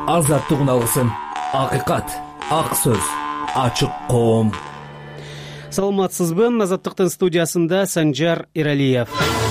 азаттык алгысын. Акыйкат, ак сөз, ачык коом. Саламатсызбы? Азаттыктын студиясында Санжар Иралиев.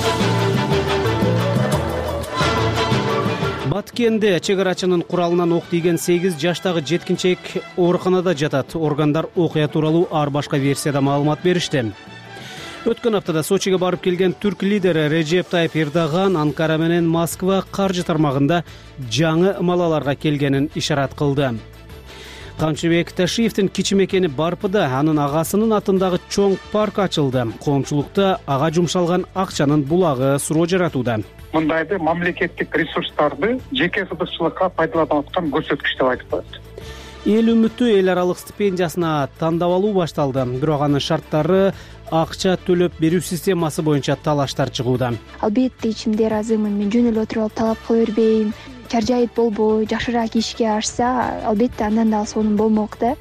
Баткенде чек арачынын куралынан ок тийген 8 жаштагы жеткинчек ооруканада жатат. Органдар окуя тууралуу ар башка версияда маалымат беришти. Өткөн аптада Сочиге барып келген түрк лидери Режеп Тайып Эрдоган Анкара менен Москва каржы тармагында жаңы малаларга келгенин ишарат кылды. Камчыбек Ташиевдин кичи мекени Барпыда анын агасынын атындагы чоң парк ачылды. Коомчулукта ага жумшалган акчанын булагы суроо жаратууда. Мындайды мамлекеттик ресурстарды жеке кызыкчылыкка пайдаланып аткан көрсөткүч деп айтып коет. Эл үмүтү эл аралык стипендиясына тандап алуу башталды. Бирок анын шарттары акча төлөп берүү системасы боюнча талаштар чыгууда. Албетте ичимде ыраазымын. Мен жөн эле отуруп алып талап кыла бербейм. Чаржайыт болбой, жакшыраак ишке ашса, албетте андан да сонун болмок да.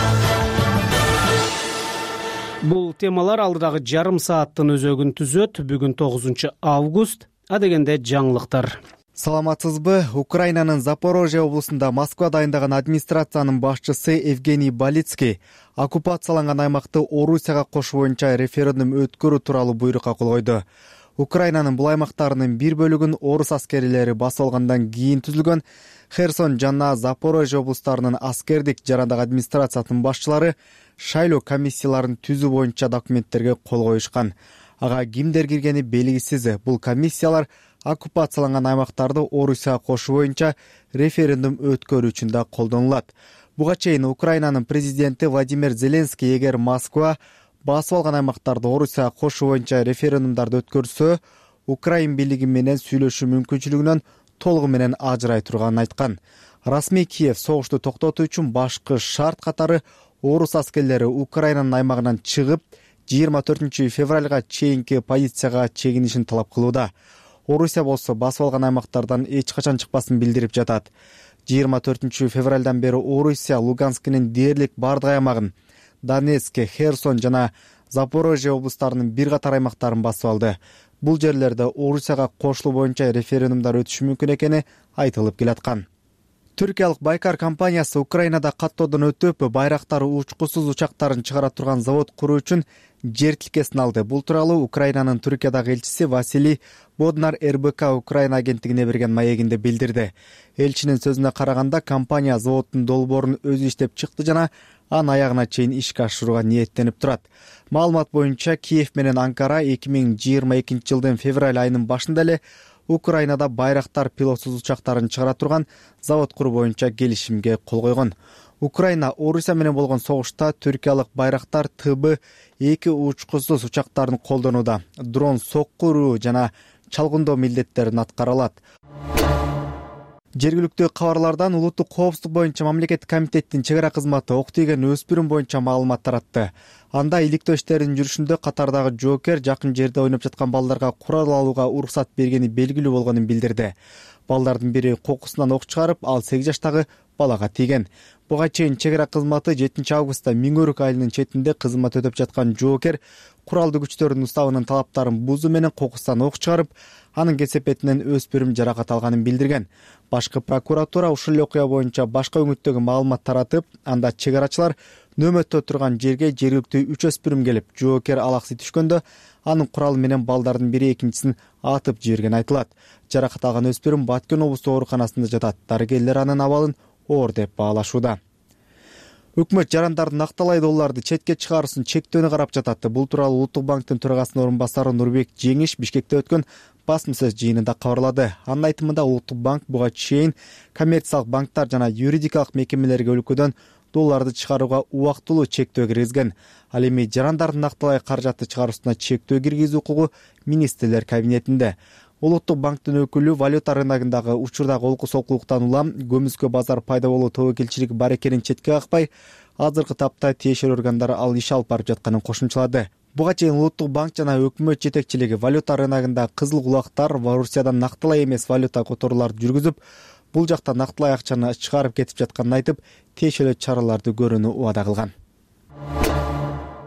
Бул темалар алдыдагы жарым сааттын өзөгүн түзөт. Бүгүн 9 август. Адегенде жаңылыктар. Саламатсызбы? Украинанын Запорожье облусунда Москва дайындаган администрациянын башчысы Евгений Балицкий оккупацияланган аймакты Орусияга кошуу боюнча референдум өткөрүү тууралуу буйрукка кол койду. Украинанын бул аймактарынын бир бөлүгүн орус аскерлери басып алгандан кийин түзүлгөн Херсон жана Запорожье облустарынын аскердик жарандык администрациянын башчылары шайлоо комиссияларын түзүү боюнча документтерге кол коюшкан. Ага кимдер киргени белгисиз. Бул комиссиялар оккупацияланган аймактарды Орусияга кошуу боюнча референдум өткөрүү үчүн да колдонулат. Буга чейин Украинанын президенти Владимир Зеленский эгер Москва басып алган аймактарды Орусияга кошуу боюнча референдумдарды өткөрсө, Украин бийлиги менен сүйлөшүү мүмкүнчүлүгүнөн толугу менен ажырай турганын айткан. Расмий Киев согушту токтотуу үчүн башкы шарт катары орус аскерлери Украинанын аймагынан чыгып 24 февралга чейинки позицияга чегинишин талап кылууда. Орусия болсо басып алган аймактардан эч качан чыкпасын билдирип жатат. 24 февралдан бери Орусия Луганскинин дээрлик бардык аймагын, Донецк, Херсон жана Запорожье облустарынын бир катар аймактарын басып алды. Бул жерлерде Орусияга кошулуу боюнча референдумдар өтүшү мүмкүн экени айтылып келаткан. Түркиялык Байкар компаниясы Украинада каттоодон өтүп, байрактары учкусуз учактарын чыгара турган завод куруу үчүн жер тилкесин алды. Бул тууралуу Украинанын Түркиядагы элчиси Василий Боднар РБК Украина агенттигине берген маегинде билдирди. Элчинин сөзүнө караганда, компания заводдун долбоорун өзү иштеп чыкты жана анын аягына чейин ишке ашырууга ниеттенип турат. Маалымат боюнча Киев менен Анкара 2022 жылдын февраль айынын башында эле Украинада байрактар пилотсуз учактарын чыгара турган завод куруу боюнча келишимге кол койгон. Украина Орусия менен болгон согушта түркиялык байрактар ТБ-2 учкусуз учактарын колдонууда. Дрон сокку уруу жана чалгындоо милдеттерин аткара алат. Жергиликтүү кабарлардан улуттук коопсуздук боюнча мамлекеттик комитеттин чек ара кызматы ок тийген өспүрүм боюнча маалымат таратты. Анда иликтөө иштеринин жүрүшүндө катардагы жоокер жакын жерде ойноп жаткан балдарга курал алууга уруксат бергени белгилүү болгонун билдирди. Балдардын бири кокусунан ок чыгарып, ал 8 жаштагы балага тийген. Буга чейин чек ара кызматы 7 августта Миңөрүк айылынын четинде кызмат өтөп жаткан жоокер куралдуу күчтөрдүн уставынын талаптарын бузуу менен кокустан ок чыгарып, анын кесепетинен өспүрүм жаракат алганын билдирген. Башкы прокуратура ушул окуя боюнча башка өңүттөгү маалымат таратып, анда чек арачылар нөмөттө турган жерге жергиликтүү 3 өспүрүм келип, жоокер алаксый түшкөндө анын куралы менен балдардын бири экинчисин атып жиберген айтылат. Жаракат алган өспүрүм Баткен облустук ооруканасында жатат. Дарыгерлер анын абалын оор деп баалашууда. Өкмөт жарандардын акталай долларды четке чыгаруусын чектөөнү карап жатат. Бул тууралуу Улуттук банктын төрагасынын орун басары Нурбек Жеңиш Бишкекте өткөн басма-сөз жыйынында кабарлады. Анын айтымында Улуттук банк буга чейин коммерциялык банктар жана юридикалык мекемелерге өлкөдөн долларды чыгарууга убактылуу чектөө киргизген. Ал эми жарандардын акталай каражатты чыгаруусуна чектөө киргизүү укугу министрлер кабинетинде. Улуттук банктын өкүлү валюта рыногундагы учурдагы олку-солкулуктан улам көмүскө базар пайда болуу тобокелчилиги бар экенин четке какпай, азыркы тапта тиешелүү органдар ал иш алып барып жатканын кошумчалады. Буга чейин Улуттук банк жана өкмөт жетекчилиги валюта рыногунда кызыл кулактар, Орусиядан нактылай эмес валюта которууларды жүргүзүп, бул жакта нактылай акчаны чыгарып кетип жатканын айтып, тиешелүү чараларды көрүүнү убада кылган.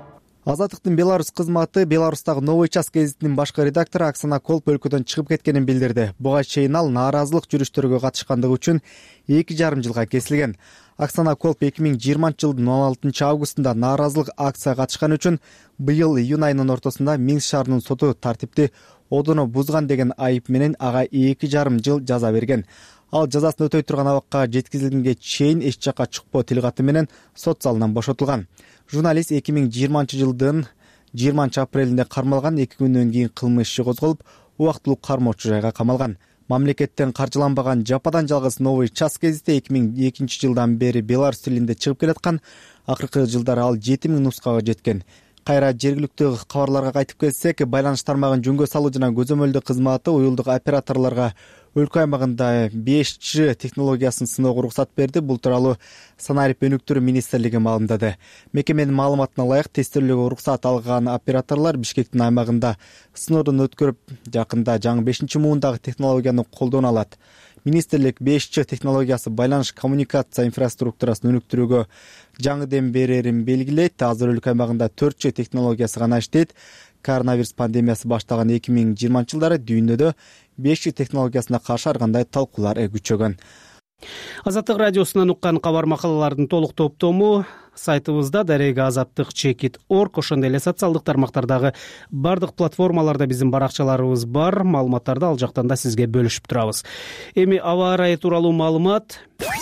Азаттыктын Беларусь кызматы Беларустагы Новый час гезитинин башкы редактору Оксана Колп өлкөдөн чыгып кеткенин билдирди. Буга чейин ал нааразылык жүрүштөргө катышкандыгы үчүн 2,5 жылга кесилген. Оксана Колп 2020 жылдын 16 августунда нааразылык акцияга катышкан үчүн быйыл июнь айынын ортосунда Минск шаарынын соту тартипти одоно бузган деген айып менен ага 2,5 жыл жаза берген. Ал жазасын өтөй турган абакка жеткизилгенге чейин эч жакка чыкпоо тил каты менен сот залынан бошотулган. Журналист 2020 жылдын 20 апрелинде кармалган, 2 күндөн кийин кылмыш иши козголуп, убактылуу кармоочу жайга камалган. Мамлекеттен каржыланбаган жападан жалгыз Новый час гезити 2002 жылдан бери беларус тилинде чыгып келаткан. Акыркы жылдары ал 7000 нускага жеткен. Кайра жергиликтүү кабарларга кайтып келсек, байланыш тармагын жөнгө салуу жана көзөмөлдөө кызматы уюлдук операторлорго өлкө аймагында 5G технологиясын сыноого уруксат берди. Бул тууралуу Санарип өнүктүрүү министрлиги маалымдады. Мекеменин маалыматына ылайык, тестөөлөөгө уруксат алган операторлор Бишкектин аймагында сыноодон өткөрүп, жакында жаңы 5-муундагы технологияны колдоно алат. Министрлик 5G технологиясы байланыш коммуникация инфраструктурасын өнүктүрүүгө жаңы дем берерин белгилейт. Азыр өлкө аймагында 4G технологиясы гана иштейт. Коронавирус пандемиясы башталган 2020 жылдары дүйнөдө 5G технологиясына каршы ар кандай талкуулар күчөгөн. Азаттык радиосунан уккан кабар макалалардын толук топтому сайтыбызда дареги azattik.org, ошондой эле социалдык тармактардагы бардык платформаларда биздин баракчаларыбыз бар. Маалыматтарды ал жактан да сизге бөлүшүп турабыз. Эми аба ырайы тууралуу маалымат.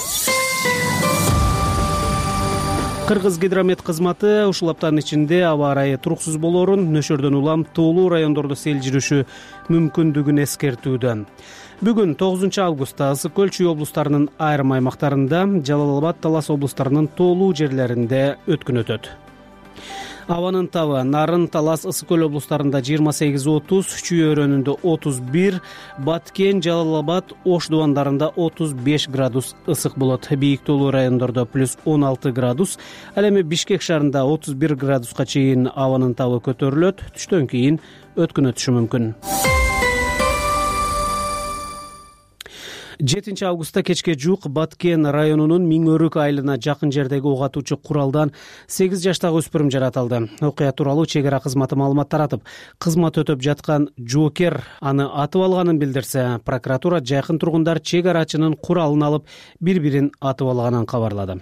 Кыргыз гидромет кызматы ушул аптанын ичинде аба ырайы туруксуз болоорун, нөшөрдөн улам тоолуу райондордо сел жүрүшү мүмкүндүгүн эскертүүдө. Бүгүн 9 августта Ысык Көл, Чүй облустарынын айрым аймактарында, Жалал Абад, Талас облустарынын тоолуу жерлеринде өткүн өтөт. Абанын табы Нарын, Талас, Ысык Көл облустарында 28-30, Чүй өрөөнүндө 31, Баткен, Жалал Абад, Ош дубандарында 35 градус ысык болот. Бийик тоолуу райондордо плюс 16 градус. Ал эми Бишкек шаарында 31 градуска чейин абанын табы көтөрүлөт. Түштөн кийин өткүн өтүшү мүмкүн. 7 августта кечке жуук Баткен районунун Миңөрүк айылына жакын жердеги ок атуучу куралдан 8 жаштагы өспүрүм жаратылды. Окуя тууралуу чек ара кызматы маалымат таратып, кызмат өтөп жаткан жоокер аны атып алганын билдирсе, прокуратура жакын тургундар чек арачынын куралын алып, бири-бирин атып алганын кабарлады.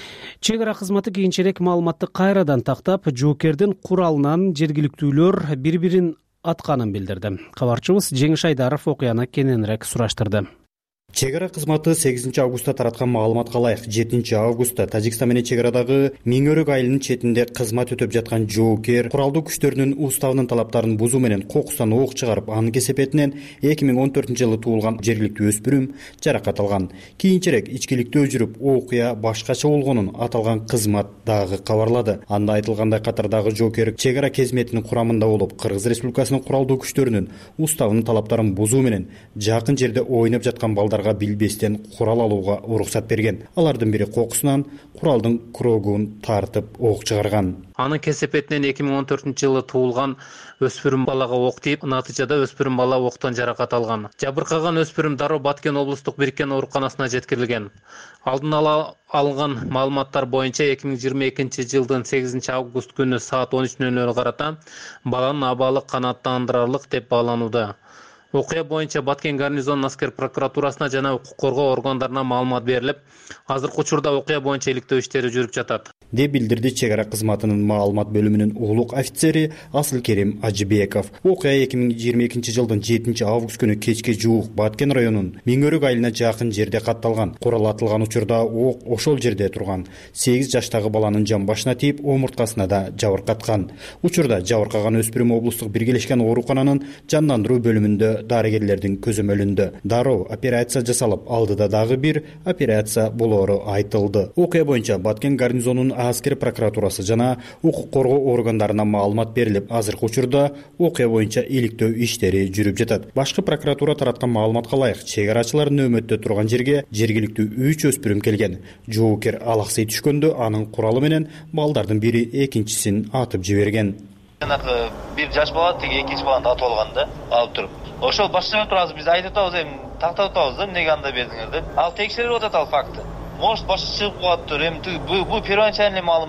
Чек ара кызматы кийинчерээк маалыматты кайрадан тактап, жоокердин куралынан жергиликтүүлөр бири-бирин атканын билдирди. Кабарчыбыз Жеңиш Айдаров окуяны кененирээк сураштырды. Чек ара кызматы 8 августта тараткан маалыматка ылайык 7 августта Тажикстан менен чек арадагы Миңөрүк айылынын четинде кызмат өтөп жаткан жоокер куралдуу күчтөрүнүн уставынын талаптарын бузуу менен кокустан ок чыгарып, анын кесепетинен 2014 жылы туулган жергиликтүү өспүрүм жаракат алган. Кийинчерээк ичкиликтөө жүрүп, окуя башкача болгонун аталган кызмат дагы кабарлады. Анда айтылгандай катардагы жоокер чек ара кезметинин курамында болуп, Кыргыз Республикасынын куралдуу күчтөрүнүн уставынын талаптарын бузуу менен жакын жерде ойноп жаткан балдар билбестен курал алууга уруксат берген. Алардын бири кокусунан куралдын крогун тартып ок чыгарган. Анын кесепетинен 2014 жылы туулган өспүрүм балага ок тийип, натыйжада өспүрүм бала октон жаракат алган. Жабыркаган өспүрүм дароо Баткен облустук бириккен ооруканасына жеткирилген. Алдын ала алынган маалыматтар боюнча 2022 жылдын 8 август күнү саат 13:00 карата баланын абалы канааттандырарлык деп бааланууда. Окуя боюнча Баткен гарнизонунун аскер прокуратурасына жана укук коргоо органдарына маалымат берилип, азыркы учурда окуя боюнча иликтөө иштери жүрүп жатат, деп билдирди чек ара кызматынын маалымат бөлүмүнүн улук офицери Асылкерим Ажыбеков. Окуя 2022 жылдын 7 август күнү кечке жуук Баткен районунун Миңөрүк айылына жакын жерде катталган. Курал атылган учурда ок ошол жерде турган. 8 жаштагы баланын жан башына тийип, омурткасына да жабыркаткан. Учурда жабыркаган өспүрүм облустук биргелешкен оорукананын жандандыруу бөлүмүндө дарыгерлердин көзөмөлүндө. Дароо операция жасалып, алдыда дагы бир операция болоору айтылды. Окуя боюнча Баткен гарнизонунун аскер прокуратурасы жана укук коргоо органдарына маалымат берилип, азыркы учурда окуя боюнча иликтөө иштери жүрүп жатат. Башкы прокуратура тараткан маалыматка ылайык, чек арачылар нөөмөттө турган жерге жергиликтүү 3 өспүрүм келген. Жоокер алаксый түшкөндө анын куралы менен балдардын бири экинчисин атып жиберген. Жанагы бир жаш бала тиги экинчи баланы атып алган да, алып туруп. Ошол башчы турабыз, биз айтып атабыз, эми тактап атабыз да, эмнеге андай бердиңер деп. Ал текшерип атат ал факты. Может башка чыгып калаттыр, эми бул первоначальный маалымат да.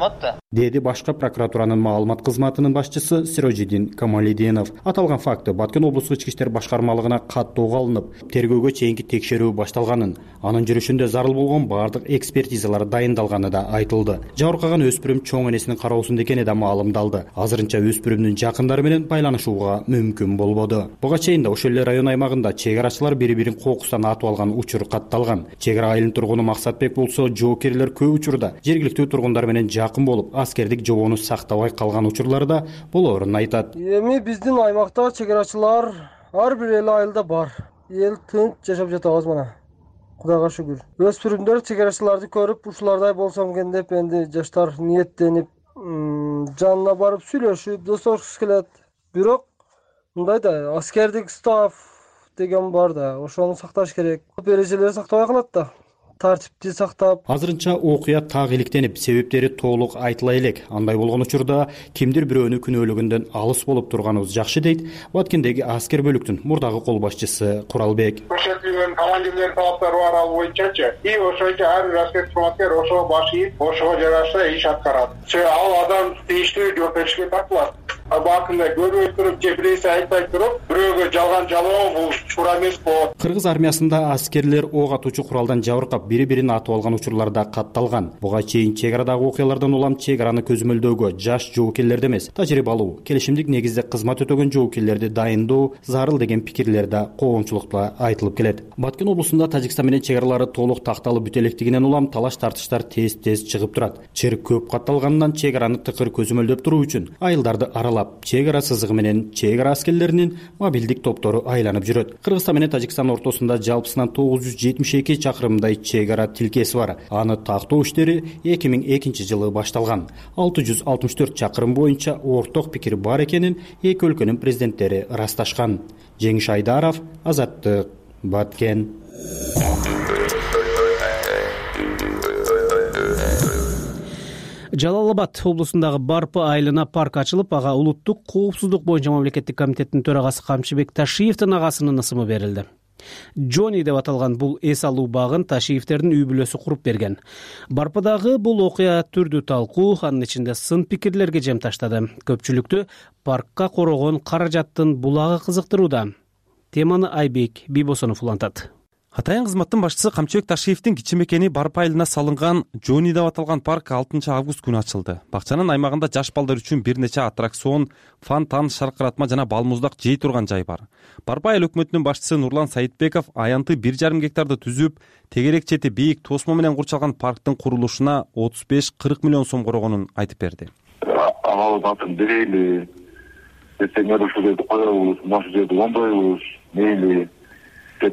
деди башкы прокуратуранын маалымат кызматынын башчысы Сирожидин Камалидинов. Аталган факты Баткен облустук ички иштер башкармалыгына каттоого алынып, тергөөгө чейинки текшерүү башталганын, анын жүрүшүндө зарыл болгон баардык экспертизалар дайындалганы да айтылды. Жабыркаган өспүрүм чоң энесинин кароосунда экени да маалымдалды. Азырынча өспүрүмдүн жакындары менен байланышууга мүмкүн болбоду. Буга чейин да ошол эле район аймагында чек арачылар бири-бирин кокустан атып алган учур катталган. Чек ара айылынын тургуну Максатбек болсо, жоокерлер көп учурда жергиликтүү тургундар менен жакын болуп, аскердик жобоону сактабай калган учурларда болоорун айтат. Эми биздин аймакта чек арачылар ар бир эле айылда бар. Эл тынч жашап жатабыз мына. Кудайга шүгүр. Өспүрүмдөр чек арачыларды көрүп, ушулардай болсом экен деп энди жаштар ниеттенип, жанына барып сүйлөшүп, достошкусу келет. Бирок мындай да аскердик став деген бар да, ошону сакташ керек. Эрежелерди сактабай калат да. Тартипти сактап. Азырынча окуя так иликтенип, себептери толук айтыла элек. Андай болгон учурда кимдир бирөөнү күнөөлөгөндөн алыс болуп турганыбыз жакшы дейт Баткендеги аскер бөлүктүн мурдагы кол башчысы Куралбек. Көрсөтүлгөн командирлер талаптары бар ал боюнчачы. И ошойчо ар бир аскер кызматкер ошого баш ийип, ошого жараша иш аткарат. Ал адам тийиштүү жоопкерчиликке тартылат. Бакында көрбөй туруп, же бирөөсү айтпай туруп, бирөөгө жалган жалоо бул туура эмес болот. Кыргыз армиясында аскерлер ок атуучу куралдан жабыркап, бири-бирин атып алган учурларда катталган. Буга чейин чек арадагы окуялардан улам чек араны көзөмөлдөөгө жаш жоокерлерди эмес, тажрыйбалуу, келишимдик негизде кызмат өтөгөн жоокерлерди дайындоо зарыл деген пикирлер да коомчулукта айтылып келет. Баткен облусунда Тажикстан менен чек аралары толук такталып бүтө электигинен улам талаш-тартыштар тез чыгып турат. Чыр көп катталганынан чек араны тыкыр көзөмөлдөп туруу үчүн айылдарды аралап, чек ара сызыгы менен чек ара аскерлеринин мобилдик топтору айланып жүрөт. Кыргызстан менен Тажикстан ортосунда жалпысынан 972 чакырымдай чек ара тилкеси бар. Аны тактоо иштери 2002 жылы башталган. 664 чакырым боюнча орток пикир бар экенин эки өлкөнүн президенттери ырасташкан. Жеңиш Айдаров, Азаттык, Баткен. Жалал Абад облусундагы Барпы айылына парк ачылып, ага улуттук коопсуздук боюнча мамлекеттик комитеттин төрагасы Камчыбек Ташиевдин агасынын ысымы берилди. Джони деп аталган бул эс алуу багын Ташиевдердин үй бүлөсү куруп берген. Барпыдагы бул окуя түрдүү талкуу, анын ичинде сын пикирлерге жем таштады. Көпчүлүктү паркка корогон каражаттын булагы кызыктырууда. Теманы Айбек Бибосонов улантат. Атайын кызматтын башчысы Камчыбек Ташиевдин кичи мекени Барпы айылына салынган Джони деп аталган парк 6 август күнү ачылды. Бакчанын аймагында жаш балдар үчүн бир нече аттракцион, фонтан, шаркыратма жана балмуздак жей турган жай бар. Барпы айыл өкмөтүнүн башчысы Нурлан Саитбеков аянты 1,5 гектарды түзүп, тегерек чети бийик тосмо менен курчалган парктын курулушуна 35-40 миллион сом корогонун айтып берди. Алып атын берели, ертең ушул жерди коебуз, ушул жерди оңдойбуз, мейли деп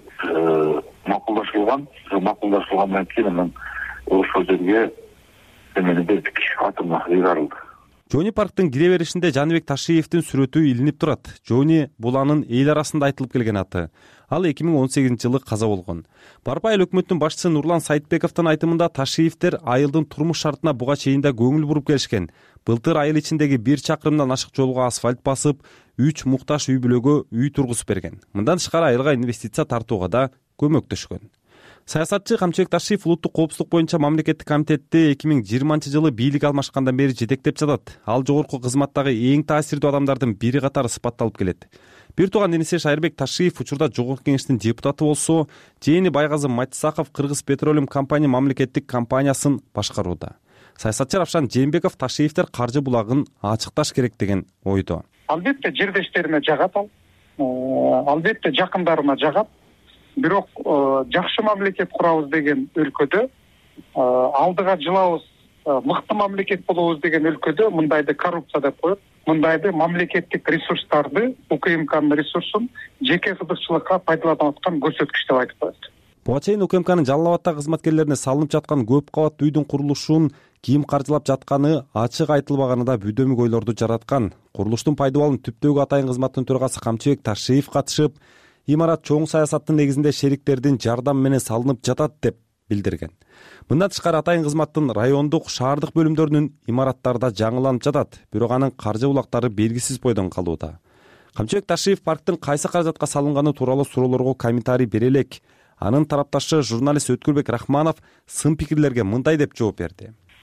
макулдашылгандан кийин анан ошол жерге эмени бердик, атына ыйгарылды. Джони парктын кире беришинде Жаныбек Ташиевдин сүрөтү илинип турат. Джони бул анын эл арасында айтылып келген аты. Ал 2018 жылы каза болгон. Барпы айыл өкмөтүнүн башчысы Нурлан Саитбековдун айтымында Ташиевдер айылдын турмуш шартына буга чейин да көңүл буруп келишкен. Былтыр айыл ичиндеги 1 чакырымдан ашык жолго асфальт басып, 3 мукташ үй бүлөгө үй тургузуп берген. Мындан тышкары айылга инвестиция тартууга да көмөктөшкөн. Саясатчы Камчыбек Ташиев улуттук коопсуздук боюнча мамлекеттик комитетти 2020 жылы бийлик алмашкандан бери жетектеп жатат. Ал жогорку кызматтагы эң таасирдүү адамдардын бири катары сыпатталып келет. Бир тууган иниси Шайырбек Ташиев учурда жогорку кеңештин депутаты болсо, жээни Байгазы Матисаков Кыргыз Петролиум компания мамлекеттик компаниясын башкарууда. Саясатчы Равшан Жээнбеков Ташиевдер каржы булагын ачыкташ керек деген ойдо. Албетте жердештерине жагат ал. Албетте жакындарына жагат. Бирок жакшы мамлекет курабыз деген өлкөдө, алдыга жылабыз, мыкты мамлекет болобуз деген өлкөдө мындайды коррупция деп коет. Мындайды мамлекеттик ресурстарды, УКМКнын ресурсун жеке кызыкчылыкка пайдаланып аткан көрсөткүч деп айтып коет. Буга чейин УКМКнын Жалал Абадтагы кызматкерлерине салынып жаткан көп кабаттуу үйдүн курулушун ким каржылап жатканы ачык айтылбаганы да бүдөмүк ойлорду жараткан. Курулуштун пайдабалын түптөөгө атайын кызматтын төрагасы Камчыбек Ташиев катышып, имарат чоң саясаттын негизинде шериктердин жардамы менен салынып жатат деп билдирген. Мындан тышкары атайын кызматтын райондук, шаардык бөлүмдөрүнүн имараттары да жаңыланып жатат, бирок анын каржы булактары белгисиз бойдон калууда. Камчыбек Ташиев парктын кайсы каражатка салынганы тууралуу суроолорго комментарий бере элек, анын тарапташы журналист Өткүлбек Рахманов сын пикирлерге мындай деп жооп берди.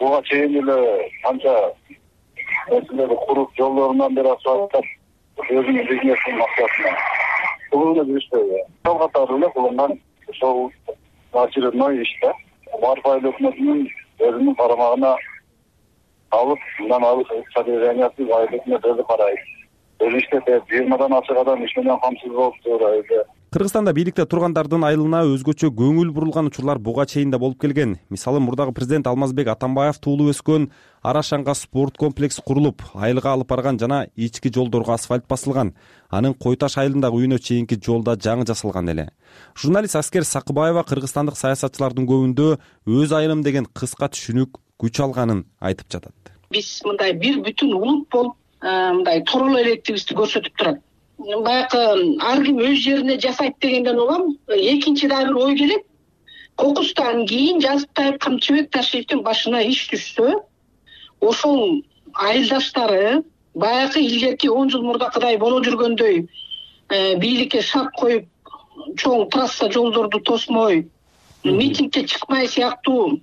буга чейин эле канча нерселерди куруп, жолдорунан бери асфальттап өзүнүн бизнесинин максатына бул эле жүрүшпөйбү. Сол катары эле кылынган ошол очередной иш да. Барбай өкмөтүнүн өзүнүн карамагына алып, мындан алып содержаниясы өкмөт өзү карайт. Өзү иштетет, 20 ашык адам иш менен камсыз болуп турат. Кыргызстанда бийликте тургандардын айылына өзгөчө көңүл бурулган учурлар буга чейин да болуп келген. Мисалы, мурдагы президент Алмазбек Атамбаев туулуп өскөн Арашанга спорт комплекс курулуп, айылга алып барган жана ички жолдорго асфальт басылган. Анын Кой Таш айылындагы үйүнө чейинки жолда жаңы жасалган эле. Журналист Аскер Сакыбаева кыргызстандык саясатчылардын көбүндө өз айылым деген кыска түшүнүк күч алганын айтып жатат. Биз мындай бир бүтүн улут болуп, мындай тороло электигибизди көрсөтүп турат. Баягы ар ким өз жерине жасайт дегенден улам экинчи да бир ой келет. Кокустан кийин Жазытбаев Камчыбек Ташиевдин башына иш түшсө, ошол айылдаштары баягы илгерки 10 жыл мурдакыдай боло жүргөндөй бийликке шарт коюп, чоң трасса жолдорду тосмой, митингге чыкмай сыяктуу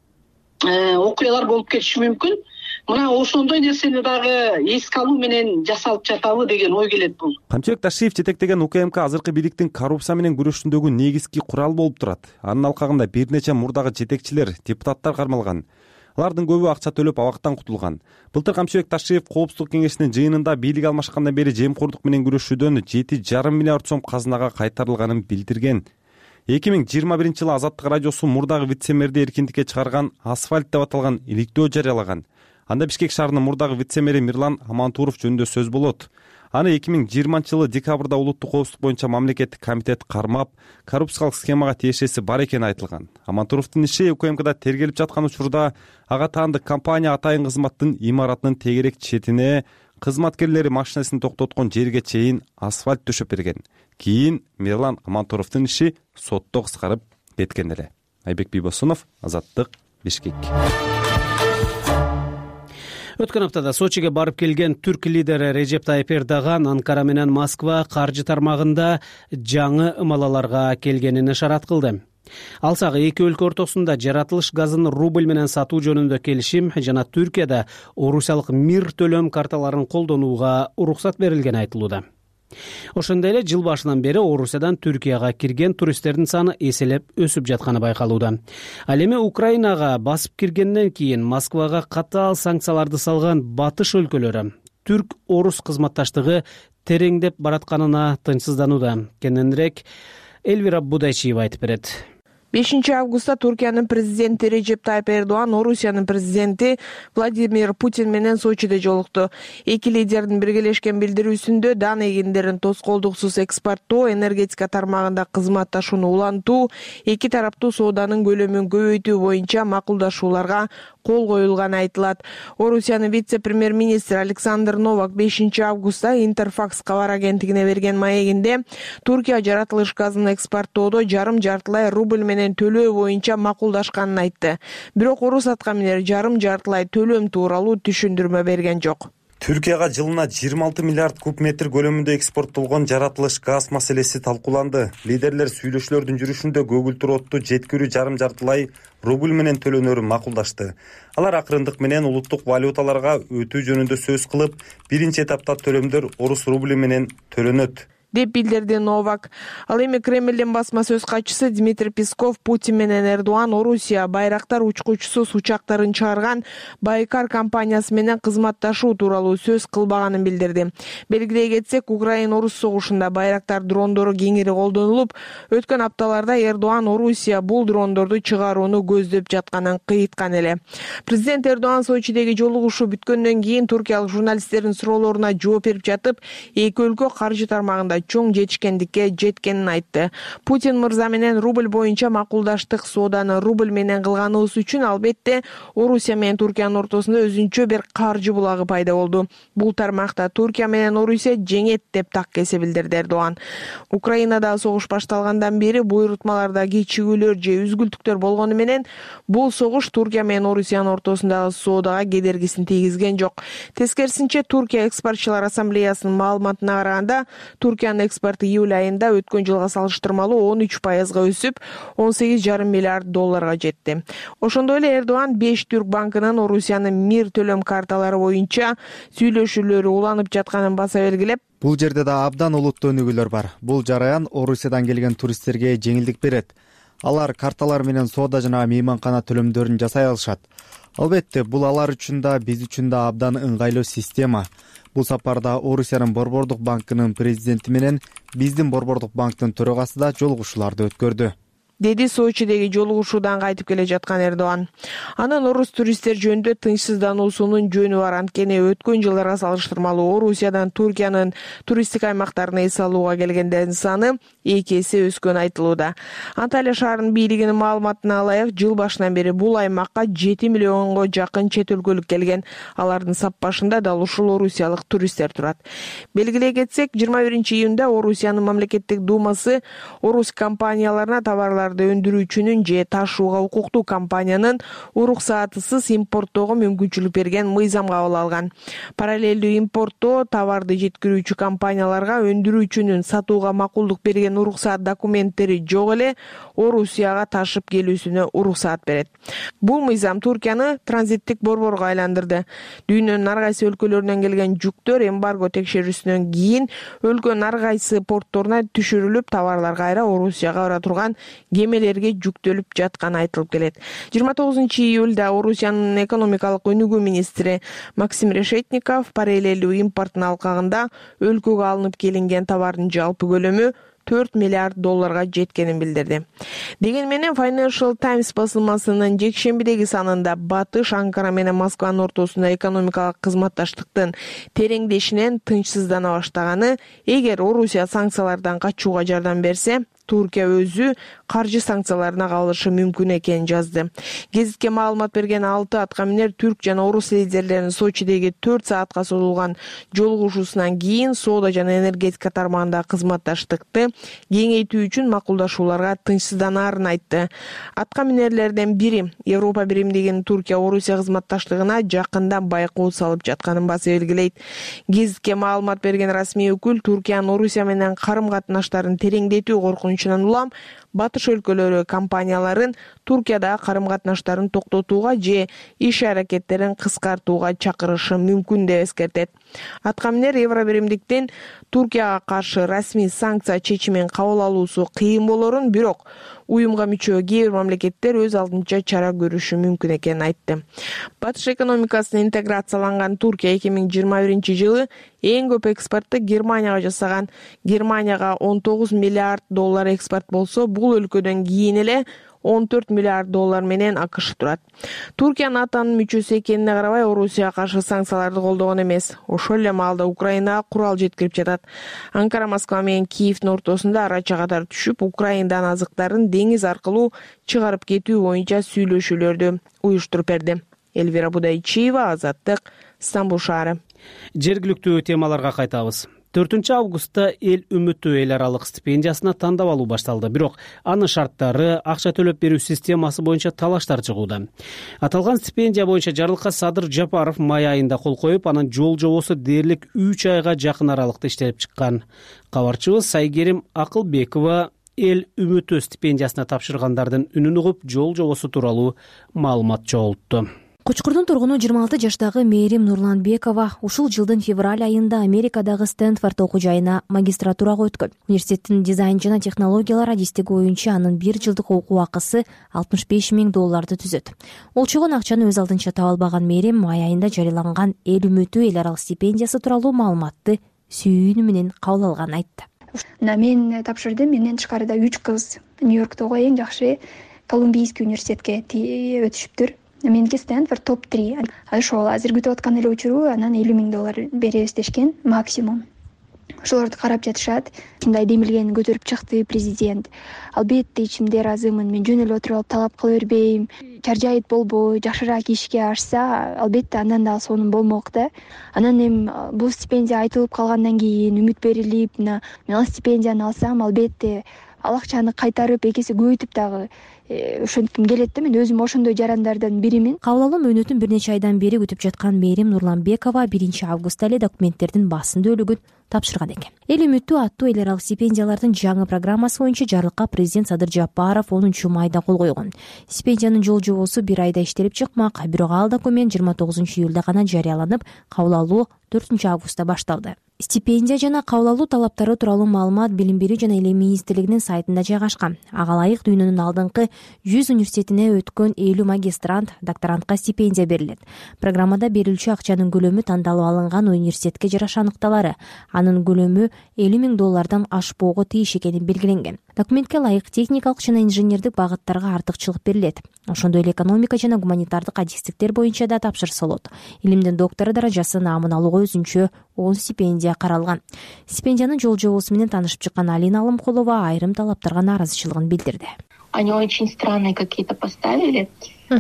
окуялар болуп кетиши мүмкүн. Мына ошондой нерсени дагы эске алуу менен жасалып жатабы деген ой келет бул. Камчыбек Ташиев жетектеген УКМК азыркы бийликтин коррупция менен күрөшүндөгү негизги курал болуп турат. Анын алкагында бир нече мурдагы жетекчилер, депутаттар кармалган. Алардын көбү акча төлөп абактан кутулган. Былтыр Камчыбек Ташиев Коопсуздук кеңешинин жыйынында бийлик алмашкандан бери жемкордук менен күрөшүүдөн 7,5 миллиард сом казынага кайтарылганын билдирген. 2021 жылы Азаттык радиосу мурдагы вице-мэрди эркиндикке чыгарган асфальт деп аталган иликтөө жарыялаган. Анда Бишкек шаарынын мурдагы вице-мэри Мирлан Амантуров жөнүндө сөз болот. Аны 2020 жылы декабрда улуттук коопсуздук боюнча мамлекеттик комитет кармап, коррупциялык схемага тиешеси бар экени айтылган. Амантуровдун иши УКМКда тергелип жаткан учурда ага таандык компания атайын кызматтын имаратынын тегерек четине кызматкерлери машинесин токтоткон жерге чейин асфальт төшөп берген. Кийин Мирлан Амантуровдун иши сотто кыскарып кеткен эле. Айбек Бийбосунов, Азаттык, Бишкек. Өткөн аптада Сочиге барып келген түрк лидери Режеп Тайып Эрдоган Анкара менен Москва каржы тармагында жаңы ымалаларга келгенин ишарат кылды. Алсагы эки өлкө ортосунда жаратылыш газын рубль менен сатуу жөнүндө келишим жана Түркияда орусиялык мир төлөм карталарын колдонууга уруксат берилгени айтылууда. Ошондой эле жыл башынан бери Орусиядан Түркияга кирген туристтердин саны эселеп өсүп жатканы байкалууда. Ал эми Украинага басып киргенден кийин Москвага катаал санкцияларды салган батыш өлкөлөрү түрк-орус кызматташтыгы тереңдеп баратканына тынчсызданууда. Кененирээк Эльвира Будайчиева айтып берет. 5 августта Туркиянын президенти Режеп Тайып Эрдоган Орусиянын президенти Владимир Путин менен Сочиде жолукту. Эки лидердин биргелешкен билдирүүсүндө дан эгиндерин тоскоолдуксуз экспорттоо, энергетика тармагында кызматташууну улантуу, эки тараптуу сооданын көлөмүн көбөйтүү боюнча макулдашууларга кол коюлганы айтылат. Орусиянын вице-премьер-министри Александр Новак 5 августта Интерфакс кабар агенттигине берген маегинде Туркия жаратылыш газын экспорттоодо жарым-жартылай рубль менен төлөө боюнча макулдашканын айтты. Бирок орус аткаминер жарым-жартылай төлөм тууралуу түшүндүрмө берген жок. Түркияга жылына 26 миллиард куб метр көлөмүндө экспорттолгон жаратылыш газ маселеси талкууланды. Лидерлер сүйлөшүүлөрдүн жүрүшүндө көгүлтүр отту жеткирүү жарым-жартылай рубль менен төлөнөрүн макулдашты. Алар акырындык менен улуттук валюталарга өтүү жөнүндө сөз кылып, биринчи этапта төлөмдөр орус рубли менен төлөнөт деп билдирди Новак. Ал эми Кремлдин басма сөз катчысы Дмитрий Песков Путин менен Эрдоган Орусия байрактар учкучусуз учактарын чыгарган Байкар компаниясы менен кызматташуу тууралуу сөз кылбаганын билдирди. Белгилей кетсек, Украина-Орус согушунда байрактар дрондору кеңири колдонулуп, өткөн апталарда Эрдоган Орусия бул дрондорду чыгарууну көздөп жатканын кыйыткан эле. Президент Эрдоган Сочидеги жолугушуу бүткөндөн кийин туркиялык журналисттердин суроолоруна жооп берип жатып, эки өлкө каржы тармагында чоң жетишкендикке жеткенин айтты. Путин мырза менен рубль боюнча макулдаштык, сооданы рубль менен кылганыбыз үчүн албетте Орусия менен Туркиянын ортосунда өзүнчө бир каржы булагы пайда болду. Бул тармакта Туркия менен Орусия жеңет деп так кесе билдирди Эрдоган. Украинада согуш башталгандан бери буйрутмаларда кечигүүлөр же үзгүлтүктөр болгону менен бул согуш Туркия менен Орусиянын ортосундагы соодага кедергисин тийгизген жок. Тескерисинче, Туркия экспортчулар ассамблеясынын маалыматына караганда, Туркия Туркиянын экспорту июль айында өткөн жылга салыштырмалуу 13% өсүп, 18,5 миллиард долларга жетти. Ошондой эле Эрдоан 5 түрк банкынын Орусиянын мир төлөм карталары боюнча сүйлөшүүлөрү уланып жатканын баса белгилеп, бул жерде да абдан олуттуу өнүгүүлөр бар. Бул жараян Орусиядан келген туристтерге жеңилдик берет. Алар карталар менен соода жана мейманкана төлөмдөрүн жасай алышат. Албетте, бул алар үчүн да, биз үчүн да абдан ыңгайлуу система. Бул сапарда Орусиянын Борбордук банкынын президенти менен биздин Борбордук банктын төрагасы да жолугушууларды өткөрдү, деди Сочидеги жолугушуудан кайтып келе жаткан Эрдоан. Анын орус туристтер жөнүндө тынчсыздануусунун жөнү бар, анткени өткөн жылдарга салыштырмалуу Орусиядан Туркиянын туристтик аймактарына эс алууга келгендердин саны 2 эсе өскөнү айтылууда. Анталия шаарынын бийлигинин маалыматына ылайык, жыл башынан бери бул аймакка 7 миллионго жакын чет өлкөлүк келген. Алардын сап башында дал ушул орусиялык туристтер турат. Белгилей кетсек, 21-июнда Орусиянын мамлекеттик думасы орус компанияларына товарларды өндүрүүчүнүн же ташууга укуктуу компаниянын уруксаатысыз импорттоого мүмкүнчүлүк берген мыйзам кабыл алган. Параллелдүү импорттоо товарды жеткирүүчү компанияларга өндүрүүчүнүн сатууга макулдук берген уруксаат документтери жок эле Орусияга ташып келүүсүнө уруксаат берет. Бул мыйзам Туркияны транзиттик борборго айландырды. Дүйнөнүн ар кайсы өлкөлөрүнөн келген жүктөр эмбарго текшерүүсүнөн кийин өлкөнүн ар кайсы портторуна түшүрүлүп, товарлар кайра Орусияга бара турган кемелерге жүктөлүп жатканы айтылып келет. 29-июлда Орусиянын экономикалык өнүгүү министри Максим Решетников параллелдүү импорттун алкагында өлкөгө алынып келинген товардын жалпы көлөмү 4 миллиард долларга жеткенин билдирди. Деген менен Financial Times басылмасынын жекшембидеги санында Батыш Анкара менен Москванын ортосунда экономикалык кызматташтыктын тереңдешинен тынчсыздана баштаганы, эгер Орусия санкциялардан качууга жардам берсе, Туркия өзү каржы санкцияларына кабылышы мүмкүн экенин жазды. Гезитке маалымат берген 6 атка минер түрк жана орус лидерлеринин Сочидеги 4 саатка созулган жолугушуусунан кийин соода жана энергетика тармагындагы кызматташтыкты кеңейтүү үчүн макулдашууларга тынчсызданаарын айтты. Атка минерлерден бири Европа биримдигинин Туркия Орусия кызматташтыгына жакындан байкоо салып жатканын баса белгилейт. Гезитке маалымат берген расмий өкүл Туркиянын Орусия менен карым-катнаштарын тереңдетүү коркунучунан улам Батыш өлкөлөрү компанияларын Туркиядагы карым-катнаштарын токтотууга же иш аракеттерин кыскартууга чакырышы мүмкүн деп эскертет. Атка минер Евро биримдиктин Туркияга каршы расмий санкция чечимин кабыл алуусу кыйын болорун, бирок уюмга мүчө кээ бир мамлекеттер өз алдынча чара көрүшү мүмкүн экенин айтты. Батыш экономикасына интеграцияланган Туркия 2021-жылы эң көп экспортты Германияга жасаган. Германияга 19 миллиард доллар экспорт болсо, бул өлкөдөн кийин эле 14 миллиард доллар менен АКШ турат. Туркия НАТОнун мүчөсү экенине карабай, Орусияга каршы санкцияларды колдогон эмес. Ошол эле маалда Украинага курал жеткирип жатат. Анкара Москва менен Киевдин ортосунда арача катар түшүп, Украинадан азыктарын деңиз аркылуу чыгарып кетүү боюнча сүйлөшүүлөрдү уюштуруп берди. Элвира Будайчиева, Азаттык, Стамбул шаары. Жергиликтүү темаларга кайтабыз. 4-августта эл үмүтү эл аралык стипендиясына тандап алуу башталды. Бирок анын шарттары, акча төлөп берүү системасы боюнча талаштар чыгууда. Аталган стипендия боюнча жарлыкка Садыр Жапаров май айында кол коюп, анын жол жобосу дээрлик 3 айга жакын аралыкта иштелип чыккан. Кабарчыбыз Сайгерим Акылбекова эл үмүтү стипендиясына тапшыргандардын үнүн угуп, жол жобосу тууралуу маалымат чогултту. Кочкурдун тургуну 26 жаштагы Мээрим Нурланбекова ушул жылдын февраль айында Америкадагы Стэнфорд окуу жайына магистратурага өткөн. Университеттин дизайн жана технологиялар адистиги боюнча анын 1 жылдык окуу акысы $65,000 түзөт. Ол чогун акчаны өз алдынча таба албаган Мээрим май айында жарыяланган эл үмүтү эл аралык стипендиясы тууралуу маалыматты сүйүүнү менен кабыл алганын айтты. Мен тапшырдым. Менден тышкарыда 3 кыз Нью-Йорктогу эң жакшы Колумбийский университетке өтүшүптүр. Меники Стэнфорд топ 3. Ошол азыр күтүп аткан эле учуру анан $50,000 беребиз дешкен максимум. Ошолорду карап жатышат. Ушундай демилгени көтөрүп чыкты президент. Албетте ичимде ыраазымын. Мен жөн эле отуруп алып талап кыла бербейм. Чаржайыт болбой, жакшыраак ишке ашса, албетте андан дагы сонун болмок да. Анан эми бул стипендия айтылып калгандан кийин үмүт берилип, мен ал стипендияны алсам, албетте ал акчаны кайтарып экесе көбөйтүп дагы ошентким келет да. Мен өзүм ошондой жарандардан биримин. Кабыл алуу мөөнөтүн бир нече айдан бери күтүп жаткан Мээрим Нурланбекова 1 августта эле документтердин басым дөөлүгүн тапшырган экен. Эл үмүтү аттуу эл аралык стипендиялардын жаңы программасы боюнча жарлыкка президент Садыр Жапаров 10-майда кол койгон. Стипендиянын жол жобосу 1 айда иштелип чыкмак, бирок ал документ 29-июлда гана жарыяланып, кабыл алуу 4-августта башталды. Стипендия жана кабыл алуу талаптары тууралуу маалымат Билим берүү жана Илим министрлигинин сайтында жайгашкан. Ага ылайык дүйнөнүн алдыңкы 100 университетине өткөн 50 магистрант, докторантка стипендия берилет. Программада берилчү акчанын көлөмү тандалып алынган университетке жараша аныкталары. Анын көлөмү $50,000 ашпоого тийиш экени белгиленген. Документке ылайык техникалык жана инженердик багыттарга артыкчылык берилет. Ошондой эле экономика жана гуманитардык адистиктер боюнча да тапшырсалот. Илимдин доктору даражасы наамын алууга өзүнчө 10 стипендия каралган. Стипендиянын жол жобосу менен таанышып чыккан Алина Алымкулова айрым талаптарга нааразычылыгын билдирди. Они очень странные какие-то поставили.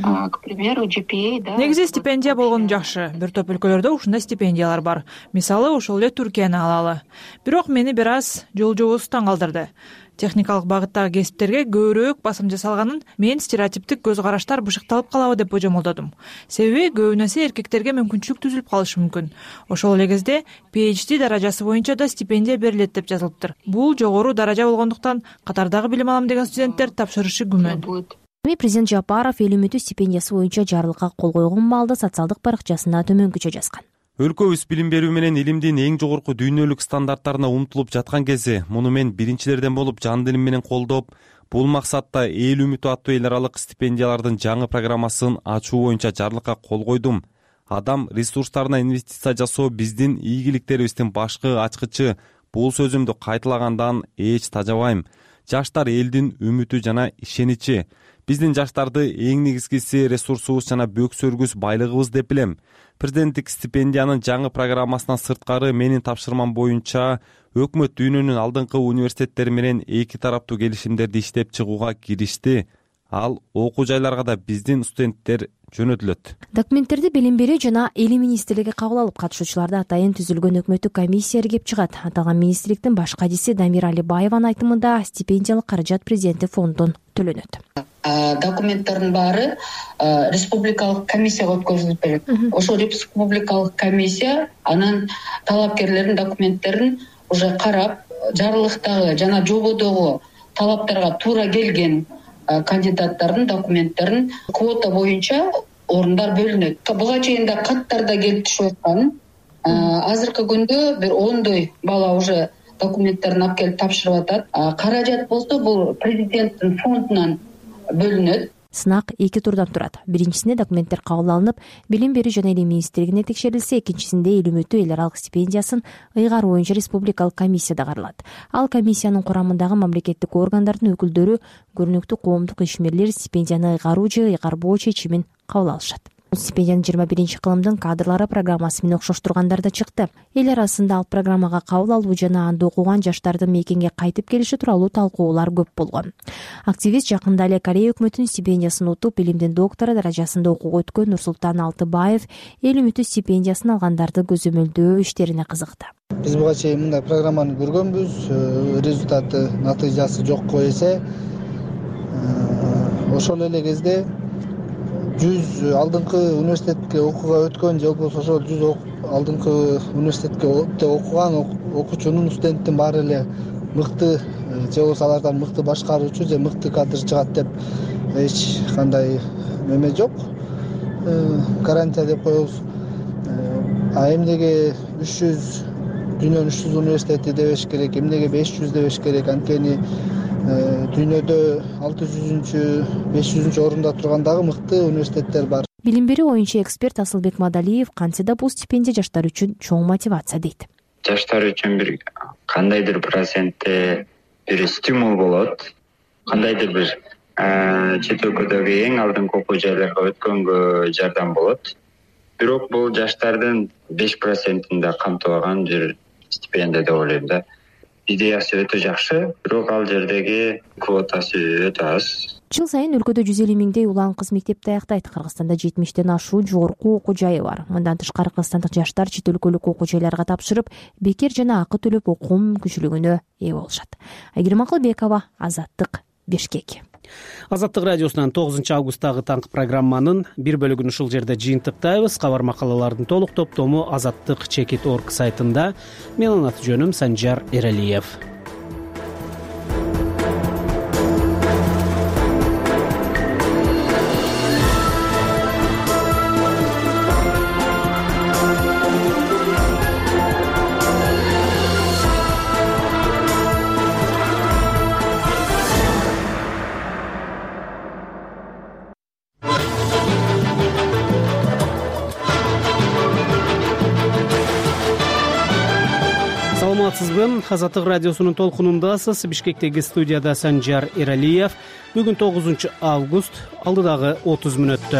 К примеру, GPA, да. Негизи стипендия болгону жакшы. Бир топ өлкөлөрдө ушундай стипендиялар бар. Мисалы, ошол эле Түркияны алалы. Бирок мени бир аз жол жобосу таң калтырды. Техникалык багыттагы кесиптерге көбүрөөк басым жасалганын мен стереотиптик көз караштар бышыкталып калабы деп божомолдодум. Себеби көбүнесе эркектерге мүмкүнчүлүк түзүлүп калышы мүмкүн. Ошол эле кезде PhD даражасы боюнча да стипендия берилет деп жазылыптыр. Бул жогору даража болгондуктан катардагы билим алам деген студенттер тапшырышы күмөн. Президент Жапаров эл үмүтү стипендиясы боюнча жарлыкка кол койгон маалда социалдык баракчасына төмөнкүчө жазган. Өлкөбүз билим берүү менен илимдин эң жогорку дүйнөлүк стандарттарына умтулуп жаткан кези, муну мен биринчилерден болуп жан дилим менен колдоп, бул максатта эл үмүтү аттуу эл аралык стипендиялардын жаңы программасын ачуу боюнча жарлыкка кол койдум. Адам ресурстарына инвестиция жасоо биздин ийгиликтерибиздин башкы ачкычы. Бул сөзүмдү кайталагандан эч тажабайм. Жаштар элдин үмүтү жана ишеничи. Биздин жаштарды эң негизгиси ресурсубуз жана бөксөргүс байлыгыбыз деп билем. Президенттик стипендиянын жаңы программасынан сырткары менин тапшырмам боюнча өкмөт дүйнөнүн алдыңкы университеттери менен эки тараптуу келишимдерди иштеп чыгууга киришти. Ал окуу жайларга да биздин студенттер жөнөтүлөт. Документтерди Билим берүү жана Илим министрлиги кабыл алып, катышуучуларды атайын түзүлгөн өкмөттүк комиссия иргеп чыгат. Аталган министрликтин баш кадиси Дамир Алибаеванын айтымында стипендиялык каражат президенттик фонддон төлөнөт. Документтардын баары республикалык комиссияга өткөзүлүп берет. Ошол республикалык комиссия анын талапкерлердин документтерин уже карап, жарлыктагы жана жободогу талаптарга туура келген кандидаттардын документтерин квота боюнча орундар бөлүнөт. Буга чейин да каттарда келип түшүп аткан. Азыркы күндө бир 10 бала уже документтерин алып келип тапшырып атат. Каражат болсо бул президенттин фондунан бөлүнөт. Сынак 2 турдан турат. Биринчисинде документтер кабыл алынып, Билим берүү жана Илим министрлигине текшерилсе, экинчисинде эл үмүтү эл аралык стипендиясын ыйгаруу боюнча республикалык комиссияда каралат. Ал комиссиянын курамындагы мамлекеттик органдардын өкүлдөрү, көрүнүктүү коомдук ишмерлер стипендияны ыйгаруу же ыйгарбоо чечимин кабыл алышат. Стипендиянын 21-кылымдын кадрлары программасы менен окшоштургандар да чыкты. Эл арасында ал программага кабыл алуу жана анда окуган жаштардын мекенге кайтып келиши тууралуу талкуулар көп болгон. Активист жакында эле Корея өкмөтүнүн стипендиясын утуп, билимдин доктору даражасында окууга өткөн Нурсултан Алтыбаев эл үмүтү стипендиясын алгандарды көзөмөлдөө иштерине кызыкты. Биз буга чейин мындай программаны көргөнбүз, результаты, натыйжасы жокко эсе. Ошол эле кезде 100 алдыңкы университетке окууга өткөн же болбосо ошол 100 алдыңкы университетке окуган окуучунун, студенттин баары эле мыкты же болбосо алардан мыкты башкаруучу же мыкты кадр чыгат деп эч кандай неме жок. Гарантия деп коебуз. Эмнеге 300 дүйнөнүн 300 университети дебеш керек, эмнеге 500 дебеш керек? Анткени дүйнөдө 600-500 орунда турган дагы мыкты университеттер бар. Билим берүү боюнча эксперт Асылбек Мадалиев кантсе да бул стипендия жаштар үчүн чоң мотивация дейт. Жаштар үчүн бир кандайдыр процентте бир стимул болот. Кандайдыр бир чет өлкөдөгү эң алдыңкы окуу жайларга өткөнгө жардам болот. Бирок бул жаштардын 5%-ин да камтыбаган бир стипендия деп ойлойм да. Идеясы өтө жакшы, бирок ал жердеги квотасы өтө аз. Жыл сайын өлкөдө 150 миңдей улан кыз мектепти аяктайт. Кыргызстанда 70тен ашуу жогорку окуу жайы бар. Мындан тышкары кыргызстандык жаштар чет өлкөлүк окуу жайларга тапшырып, бекер жана акы төлөп окуу мүмкүнчүлүгүнө ээ болушат. Айгерим Акылбекова, Азаттык, Бишкек. Азаттык радиосунан 9 августтагы таңкы программанын бир бөлүгүн ушул жерде жыйынтыктайбыз. Кабар макалалардын толук топтому azattik.org сайтында. Менин аты жөнүм Санжар Эралиев. Саламатсызбы? Азаттык радиосунун толкунундасыз. Бишкектеги студияда Санжар Эралиев. Бүгүн 9 август, алдыдагы 30 мүнөттө.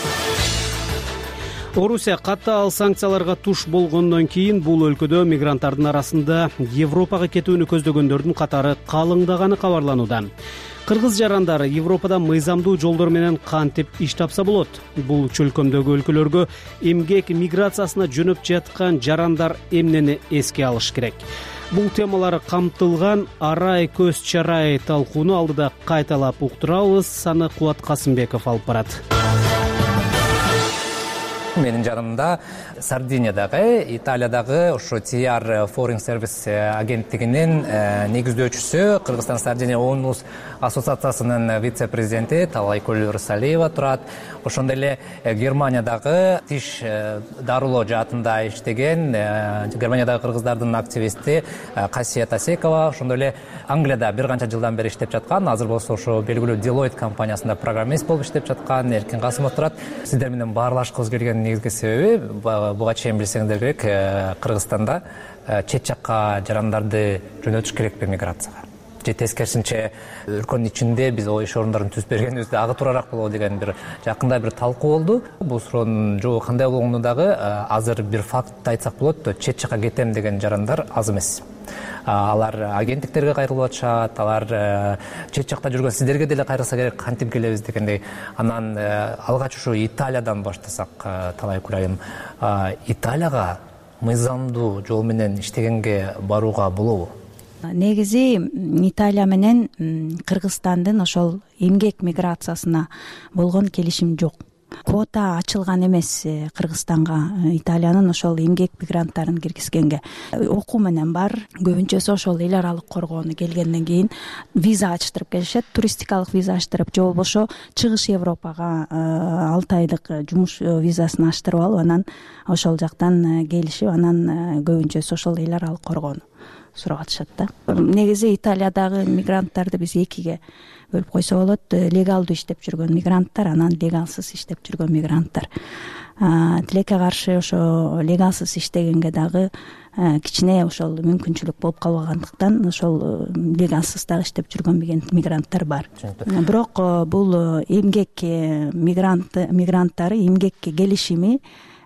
Орусия катаал санкцияларга туш болгондон кийин бул өлкөдө мигранттардын арасында Европага кетүүнү көздөгөндөрдүн катары калыңдаганы кабарланууда. Кыргыз жарандары Европада мыйзамдуу жолдор менен кантип иш тапса болот? Бул чөлкөмдөгү өлкөлөргө эмгек миграциясына жөнөп жаткан жарандар эмнени эске алыш керек? Бул темалар камтылган арай көз чарай талкууну алдыда кайталап уктурабыз. Аны Кубат Касымбеков алып барат. Менин жанымда Сардиниядагы, Италиядагы ошо TR Foreign Service агенттигинин негиздөөчүсү, Кыргызстан Сардиния Оонус ассоциациясынын вице-президенти Талайкөл Рысалиева турат. Ошондой эле Германиядагы тиш дарылоо жаатында иштеген Германиядагы кыргыздардын активисти Касият Асекова. Ошондой эле Англияда бир канча жылдан бери иштеп жаткан, азыр болсо ошо белгилүү Deloitte компаниясында программист болуп иштеп жаткан Эркин Касымов турат. Сиздер менен баарлашкыбыз келген негизги себеби буга чейин билсеңиздер керек, Кыргызстанда чет жакка жарандарды жөнөтүш керекпи миграцияга? Же тескерисинче өлкөнүн ичинде биз иш орундарын түзүп бергенибизде ага туурараак болобу деген бир жакында бир талкуу болду. Бул суроонун жообу кандай болгону дагы азыр бир факт айтсак болот, чет жакка кетем деген жарандар аз эмес. Алар агенттиктерге кайрылып атышат, алар чет жакта жүргөн сиздерге деле кайрылса керек, кантип келебиз дегендей. Анан алгач ушу Италиядан баштасак, Талайкүл айым, Италияга мыйзамдуу жол менен иштегенге барууга болобу? Негизи Италия менен Кыргызстандын ошол эмгек миграциясына болгон келишим жок. Квота ачылган эмес Кыргызстанга Италиянын ошол эмгек мигранттарын киргизгенге. Окуу менен бар. Көбүнчөсү ошол эл аралык коргоону келгенден кийин виза ачтырып келишет, туристикалык виза ачтырып, же болбосо Чыгыш Европага 6 айлык жумуш визасын ачтырып алып, анан ошол жактан келишип, анан көбүнчөсү ошол эл аралык коргоону сурап атышат да. Негизи Италиядагы мигранттарды биз экиге бөлүп койсо болот. Легалдуу иштеп жүргөн мигранттар, анан легалсыз иштеп жүргөн мигранттар. Тилекке каршы ошо легалсыз иштегенге дагы кичине ошол мүмкүнчүлүк болуп калбагандыктан ошол легалсыз дагы иштеп жүргөн мигранттар бар. Бирок бул эмгек мигранттары эмгекке келишими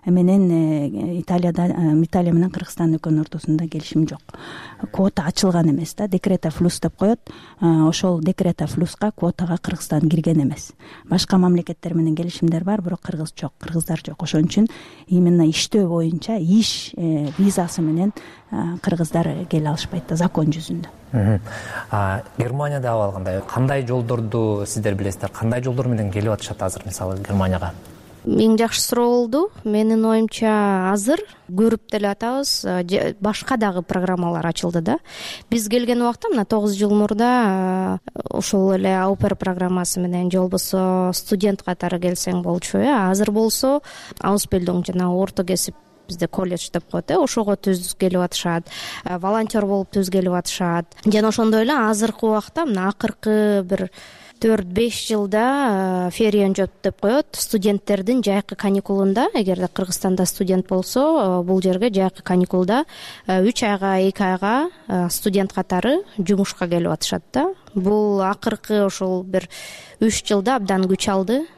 менен Италия менен Кыргызстан өлкөнүн ортосунда келишим жок. Квота ачылган эмес да, декрета флюс деп коет. Ошол декрета флюска квотага Кыргызстан кирген эмес. Башка мамлекеттер менен келишимдер бар, бирок кыргыздар жок. Ошон үчүн именно иштөө боюнча иш визасы менен кыргыздар келе алышпайт да, закон жүзүндө. Германияда абал кандай жолдорду сиздер билесиздер? Кандай жолдор менен келип атышат азыр мисалы Германияга? Эң жакшы суроо болду. Менин оюмча азыр көрүп деле атабыз, башка дагы программалар ачылды да. Биз келген убакта мына 9 жыл мурда ошол эле аупер программасы менен же болбосо студент катары келсең болчу. Азыр болсо Аусбилдинг жана орто кесип бизде колледж деп коет, ошого түз келип атышат, волонтер болуп түз келип атышат. Жана ошондой эле азыркы убакта мына акыркы бир 4-5 жылда фериен-жоп деп коет, студенттердин жайкы каникулунда, эгерде Кыргызстанда студент болсо, бул жерге жайкы каникулда 3 айга 2 айга студент катары жумушка келип атышат да. Бул акыркы ошол бир 3 жылда абдан күч алды.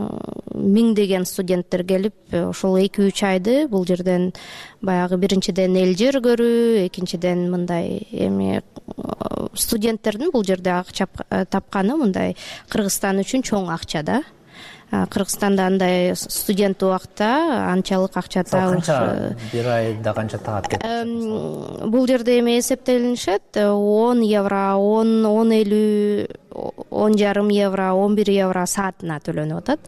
Миңдеген студенттер келип, ошол 2-3 айды бул жерден баягы биринчиден эл жер көрүү, экинчиден мындай эми студенттердин бул жерде акча тапканы мындай Кыргызстан үчүн чоң акча да. Кыргызстанда андай студент убакта анчалык акча табылышы бир айда канча таап кетет? Бул жерде эми эсептелинишет 10 евро, 10-50 €10,5 €11 саатына төлөнүп атат.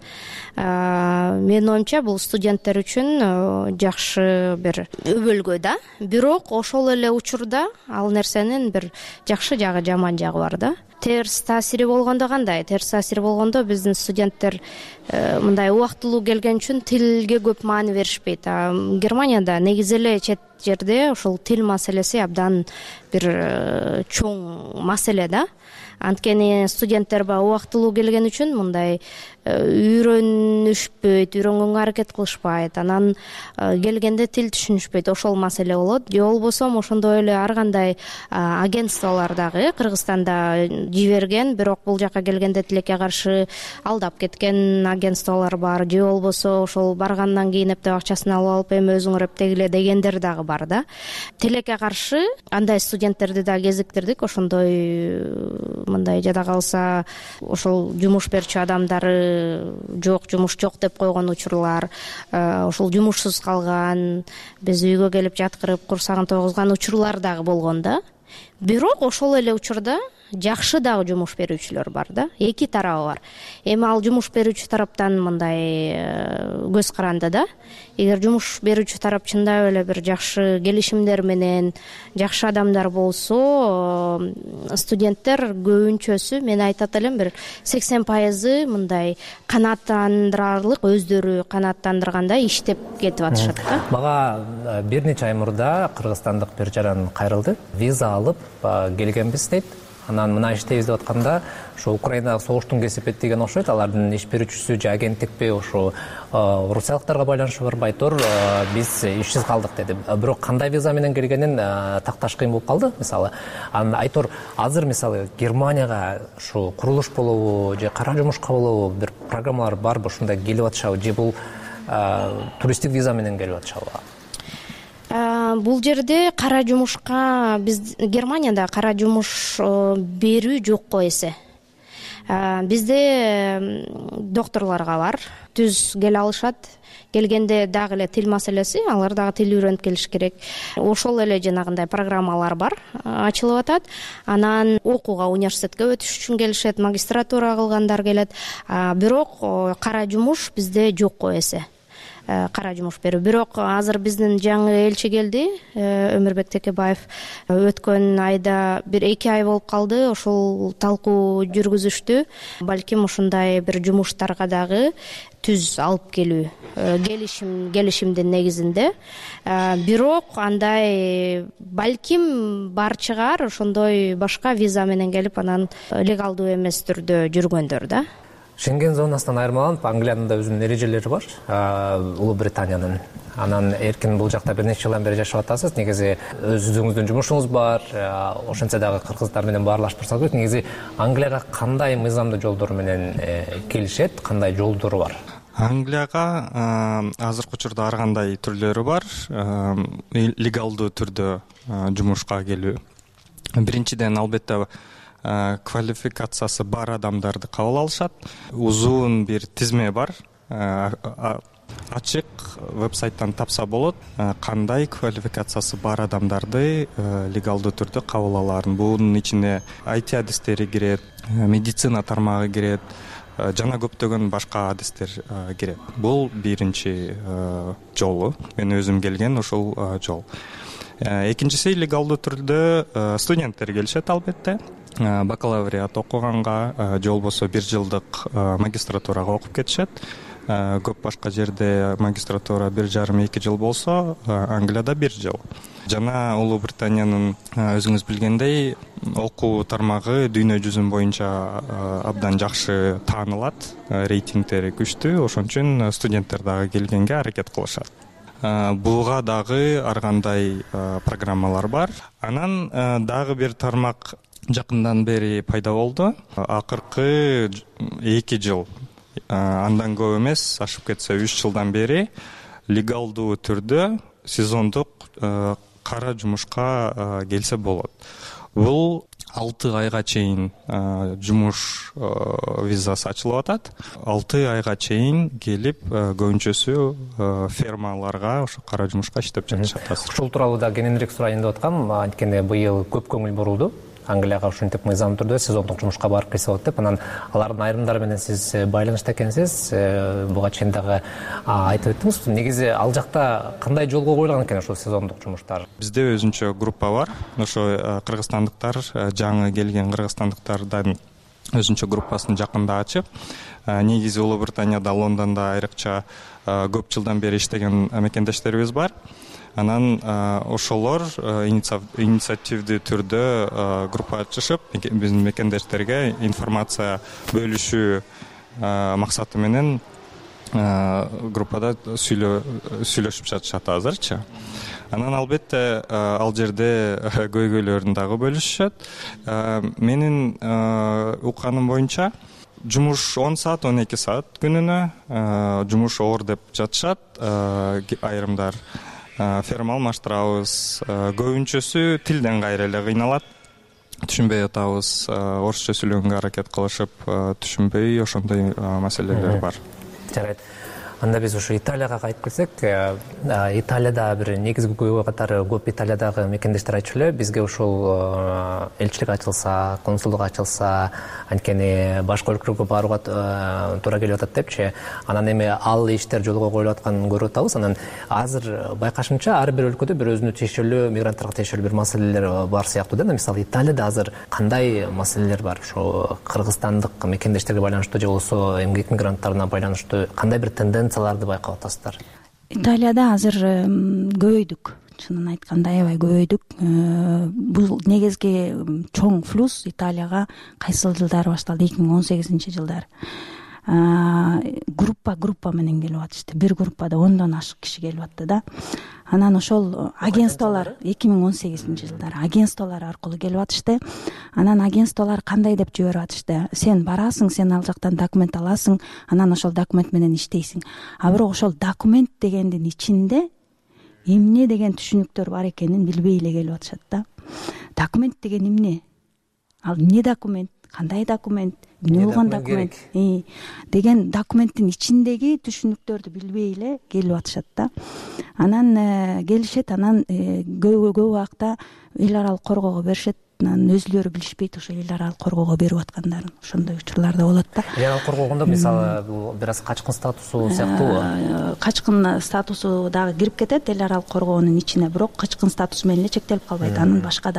Менин оюмча бул студенттер үчүн жакшы бир өбөлгө да. Бирок ошол эле учурда ал нерсенин бир жакшы жагы, жаман жагы бар да. Терс таасири болгондо кандай? Терс таасири болгондо биздин студенттер мындай убактылуу келген үчүн тилге көп маани беришпейт. Германияда негизи эле чет жерде ошол тил маселеси абдан бир чоң маселе да. Анткени студенттер баягы убактылуу келген үчүн мындай үйрөнүшпөйт, үйрөнгөнгө аракет кылышпайт, анан келгенде тил түшүнүшпөйт, ошол маселе болот. Же болбосо ошондой эле ар кандай агентстволор дагы Кыргызстанда жиберген, бирок бул жака келгенде тилекке каршы алдап кеткен агентстволор бар. Же болбосо ошол баргандан кийин эптеп акчасын алып эми өзүңөр эптегиле дегендер дагы бар да. Тилекке каршы андай студенттерди да кезиктирдик. Ошондой мындай жада калса ошол жумуш берүүчү адамдары жок, жумуш жок деп койгон учурлар, ошол жумушсуз калган, биз үйгө келип жаткырып курсагын тойгузган учурлар дагы болгон да. Бирок ошол эле учурда жакшы дагы жумуш берүүчүлөр бар да. Эки тарабы бар. Эми ал жумуш берүүчү тараптан мындай көз каранды да. Эгер жумуш берүүчү тарап чындап эле бир жакшы келишимдер менен жакшы адамдар болсо, студенттер көбүнчөсү, мен айтат элем, бир 80% мындай канааттандырарлык, өздөрү канааттандыргандай иштеп кетип атышат да. Мага бир нече ай мурда кыргызстандык бир жаран кайрылды. Виза алып келгенбиз дейт. Анан мына иштейбиз деп атканда, ошо Украинадагы согуштун кесепет деген окшойт. Алардын иш берүүчүсү же агенттикпи, ошо орусиялыктарга байланышы бар, байтор биз ишсиз калдык деди. Бирок кандай виза менен келгенин такташ кыйын болуп калды. Мисалы, анан айтор азыр мисалы Германияга ушу курулуш болобу же кара жумушка болобу бир программалар барбы, ушундай келип атышабы, же бул туристтик виза менен келип атышабы? Бул жерде кара жумушка, биз Германияда кара жумуш берүү жок го эсе. Бизде докторлорго бар, түз келе алышат. Келгенде дагы эле тил маселеси, алар дагы тил үйрөнүп келиш керек. Ошол эле жанагындай программалар бар, ачылып атат. Анан окууга, университетке өтүш үчүн келишет, магистратура кылгандар келет. Бирок кара жумуш бизде жок го эсе. Кара жумуш берүү. Бирок азыр биздин жаңы элчи келди, Өмүрбек Текебаев. Өткөн айда бир 2 ай болуп калды, ошол талкуу жүргүзүштү. Балким ушундай бир жумуштарга дагы түз алып келүү, келишимдин негизинде. Бирок андай балким бар чыгар, ошондой башка виза менен келип, анан легалдуу эмес түрдө жүргөндөр да. Шенген зонасынан айырмаланып, Англиянын да өзүнүн эрежелери бар, Улуу Британиянын. Анан эркин бул жакта бир нече жылдан бери жашап атасыз. Негизи өзүңүздүн жумушуңуз бар, ошентсе дагы кыргыздар менен баарлашып турсаңыз, негизи Англияга кандай мыйзамдуу жолдор менен келишет, кандай жолдору бар? Англияга азыркы учурда ар кандай түрлөрү бар. Легалдуу түрдө жумушка келүү. Биринчиден, албетте, квалификациясы бар адамдарды кабыл алышат. Узун бир тизме бар. Ачык вебсайттан тапса болот, кандай квалификациясы бар адамдарды легалдуу түрдө кабыл алаарын. Бунун ичине IT адистери кирет, медицина тармагы кирет, жана көптөгөн башка адистер кирет. Бул биринчи жолу. Мен өзүм келген ошол жол. Экинчиси, легалдуу түрдө студенттер келишет, албетте. Бакалавриат окуганга, же болбосо 1 жылдык магистратурага окуп кетишет. Көп башка жерде магистратура 1,5-2 жыл болсо, Англияда 1 жыл. Жана Улуу Британиянын өзүңүз билгендей окуу тармагы дүйнө жүзүн боюнча абдан жакшы таанылат, рейтингдери күчтүү, ошон үчүн студенттер дагы келгенге аракет кылышат. Буга дагы ар кандай программалар бар. Анан дагы бир тармак жакындан бери пайда болду. Акыркы 2 жыл, андан көп эмес, ашып кетсе 3 жылдан бери легалдуу түрдө сезондук кара жумушка келсе болот. Бул 6 айга чейин жумуш визасы ачылып атат. 6 айга чейин келип, көбүнчөсү фермаларга ошо кара жумушка иштеп жатышат. Ушул тууралуу да кененирээк сурайын деп аткам. Анткени быйыл көп көңүл бурулду Англияга ушинтип мыйзам түрдө сезондук жумушка барып келсе болот деп, анан алардын айрымдары менен сиз байланышта экенсиз. Буга чейин дагы айтып өттүңүз. Негизи ал жакта кандай жолго коюлган экен ошол сезондук жумуштар? Бизде өзүнчө группа бар. Ошо кыргызстандыктар, жаңы келген кыргызстандыктардан өзүнчө группасын жакында ачып, негизи Улуу Британияда, Лондондо айрыкча көп жылдан бери иштеген мекендештерибиз бар. Анан ошолор инициативдүү түрдө группа ачышып, биздин мекендештерге информация бөлүшүү максаты менен группада сүйлөшүп жатышат азырчы. Анан албетте ал жерде көйгөйлөрүн дагы бөлүшүшөт. Менин укканым боюнча жумуш 10 саат, 12 саат күнүнө жумуш оор деп жатышат айрымдар. Ферма алмаштырабыз. Көбүнчөсү тилден кайра эле кыйналат. Түшүнбөй атабыз. Орусча сүйлөгөнгө аракет кылышып, түшүнбөй ошондой маселелер бар. Жарайт. Анда биз ушу Италияга кайтып келсек, Италияда бир негизги көйгөй катары көп Италиядагы мекендештер айтчу эле, бизге ушул элчилик ачылса, консулдук ачылса, анткени башка өлкөлөргө барууга туура келип атат депчи. Анан эми ал иштер жолго коюлуп атканын көрүп атабыз. Анан азыр байкашымча ар бир өлкөдө бир өзүнө тиешелүү, мигранттарга тиешелүү бир маселелер бар сыяктуу да. Мисалы Италияда азыр кандай маселелер бар? Ошо кыргызстандык мекендештерге байланыштуу же болбосо эмгек мигранттарына байланыштуу кандай бир тенденцияларды байкап атасыздар? Италияда азыр көбөйдүк. Чынын айтканда аябай көбөйдүк. Бул негизги чоң флюс Италияга кайсыл жылдары башталды? 2018-жылдары. Группа менен келип атышты. Бир группада 10дон ашык киши келип атты да. Анан ошол агентстволор 2018-жылдары агентстволор аркылуу келип атышты. Анан агентстволор кандай деп жиберип атышты? Сен барасың, сен ал жактан документ аласың, анан ошол документ менен иштейсиң. А бирок ошол документ дегендин ичинде эмне деген түшүнүктөр бар экенин билбей эле келип атышат да. Документ деген эмне? Ал эмне документ? Кандай документ? Эмне болгон документ? Деген документтин ичиндеги түшүнүктөрдү билбей эле келип атышат да. Анан келишет, анан көп убакта эл аралык коргоого беришет. Анан өзүлөрү билишпейт ошо эл аралык коргоого берип аткандарын. Ошондой учурлар да болот да. Эл аралык коргоогондо мисалы бул бир аз качкын статусу сыяктуубу? Качкын статусу дагы кирип кетет эл аралык коргоонун ичине, бирок качкын статус менен эле чектелип калбайт. Анын башка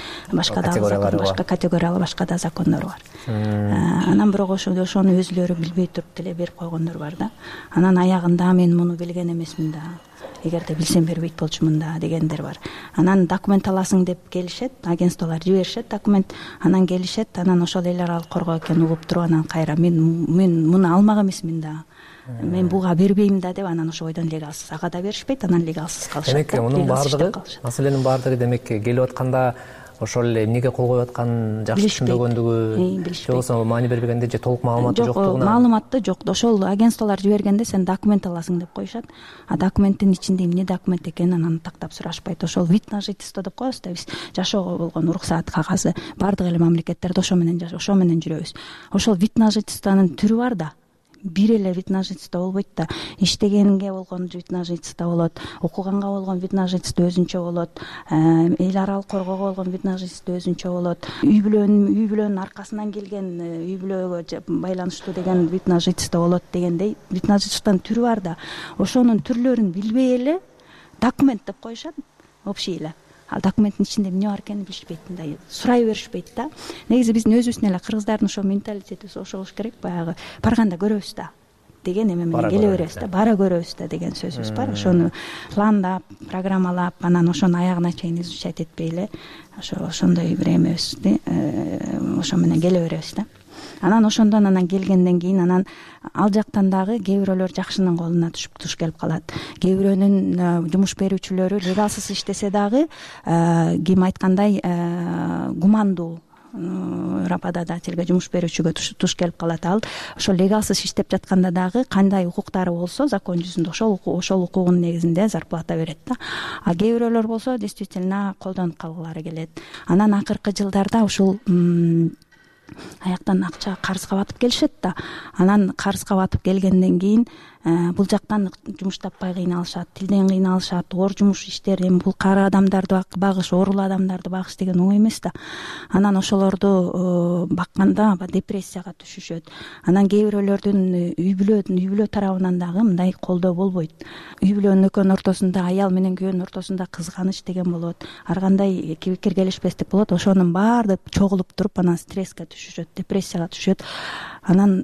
категориялары, башка да закондору бар. Анан бирок ошону өзүлөрү билбей туруп деле берип койгондор бар да. Анан аягында мен муну билген эмесмин да. Эгерде билсем бербейт болчумун да дегендер бар. Анан документ аласың деп келишет, агентстволор жиберишет документ, анан келишет, анан ошол эл аралык коргоо экенин угуп туруп, анан кайра мен муну алмак эмесмин да. Мен буга бербейм да деп, анан ошо бойдон легалсыз ага да беришпейт, анан легалсыз калышат. Демек, мунун баардыгы, маселенин баардыгы демек келип атканда ошол эле эмнеге кол коюп атканын жакшы түшүнбөгөндүгү, же болбосо маани бербегенде, же толук маалыматы жоктугуна. Маалыматы жок. Ошол агентстволор жибергенде сен документ аласың деп коюшат. А документтин ичинде эмне документ экенин анан тактап сурашпайт. Ошол вид на жительство деп коебуз да биз. Жашоого болгон уруксаат кагазы баардык эле мамлекеттерде ошо менен жүрөбүз. Ошол вид на жительствонун түрү бар да. Бир эле вид на жительство болбойт да. Иштегенге болгон вид на жительство болот, окуганга болгон вид на жительство өзүнчө болот, эл аралык коргоого болгон вид на жительство өзүнчө болот. Үй бүлөнүн аркасынан келген, үй бүлөгө байланыштуу деген вид на жительство болот дегендей вид на жительствонун түрү бар да. Ошонун түрлөрүн билбей эле документ деп коюшат, общий эле. Ал документтин ичинде эмне бар экенин билишпейт да, сурай беришпейт да. Негизи биздин өзүбүздүн эле кыргыздардын ошо менталитети ошо болуш керек, баягы барганда көрөбүз да деген эме менен келе беребиз да, бара көрөбүз да деген сөзүбүз бар. Ошону пландап, программалап, анан ошону аягына чейин изучать этпей эле ошондой бир эмебиз, ошо менен келе беребиз да. Анан ошондон келгенден кийин анан ал жактан дагы кээ бирөөлөр жакшынын колуна туш келип калат. Кээ бирөөнүн жумуш берүүчүлөрү легалсыз иштесе дагы ким айткандай гумандуу работодательге, жумуш берүүчүгө туш келип калат. Ал ошол легалсыз иштеп жатканда дагы кандай укуктары болсо закон жүзүндө ошол укугунун негизинде зарплата берет да. А кээ бирөөлөр болсо действительно колдонуп калгылары келет. Анан акыркы жылдарда ушул аяктан акча карызга батып келишет да. Анан карызга батып келгенден кийин бул жактан жумуш таппай кыйналышат, тилден кыйналышат, оор жумуш иштер, эми бул кары адамдарды багыш, оорулуу адамдарды багыш деген оңой эмес да. Анан ошолорду бакканда депрессияга түшүшөт. Анан кээ бирөөлөрдүн үй бүлө тарабынан дагы мындай колдоо болбойт. Үй бүлөнүн экөөнүн ортосунда, аял менен күйөөнүн ортосунда кызганыч деген болот, ар кандай киргелишпестик болот. Ошонун баары чогулуп туруп анан стресске түшүшөт, депрессияга түшөт. Анан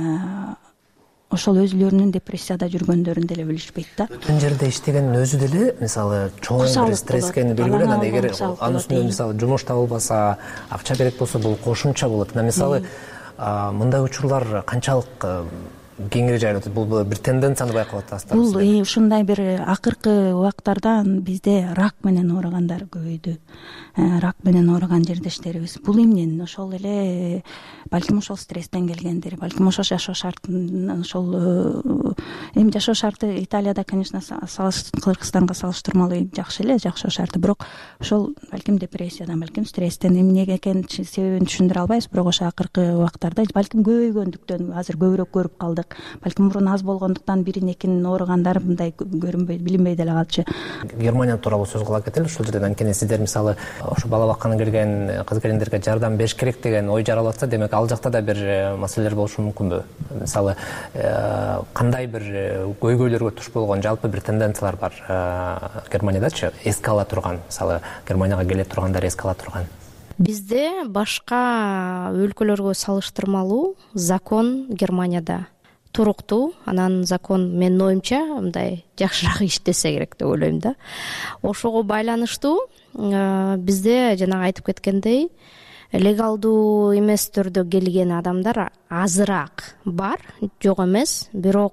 ошол өзүлөрүнүн депрессияда жүргөндөрүн деле билишпейт да. Бүтүн жерде иштегендин өзү деле мисалы чоң бир стресске белгилүү. Анан эгер анын үстүнө мисалы жумуш табылбаса, акча керек болсо бул кошумча болот. Мисалы мындай учурлар канчалык кеңири жайылат? Бул бир тенденцияны байкап атасызбы? Бул ушундай бир акыркы убактарда бизде рак менен ооругандар көбөйдү. Рак менен ооруган жердештерибиз. Бул эмнен? Ошол эле балким ошол стресстен келгендир. Балким ошол жашоо шартын, ошол эми жашоо шарты Италияда, конечно, Кыргызстанга салыштырмалуу жакшы эле жашоо шарты, бирок ошол балким депрессиядан, балким стресстен, эмнеге экенин себебин түшүндүрө албайбыз, бирок ошо акыркы убактарда балким көбөйгөндүктөн азыр көбүрөөк көрүп калдык. Балким мурун аз болгондуктан бирин экинин ооругандар мындай көрүнбөй, билинбей деле калчу. Германия тууралуу сөз кыла кетели ушул жерден. Анткени сиздер мисалы ошо бала бакканы келген кыз-келиндерге жардам бериш керек деген ой жаралатса, демек ал жакта да бир маселелер болушу мүмкүнбү? Мисалы кандай бир көйгөйлөргө туш болгон жалпы бир тенденциялар бар Германиядачы, эске ала турган, мисалы Германияга келе тургандар эске ала турган? Бизде башка өлкөлөргө салыштырмалуу закон Германияда туруктуу. Анан закон менин оюмча мындай жакшыраак иштесе керек деп ойлойм да. Ошого байланыштуу бизде жанагы айтып кеткендей легалдуу эмес түрдө келген адамдар азыраак бар, жок эмес. Бирок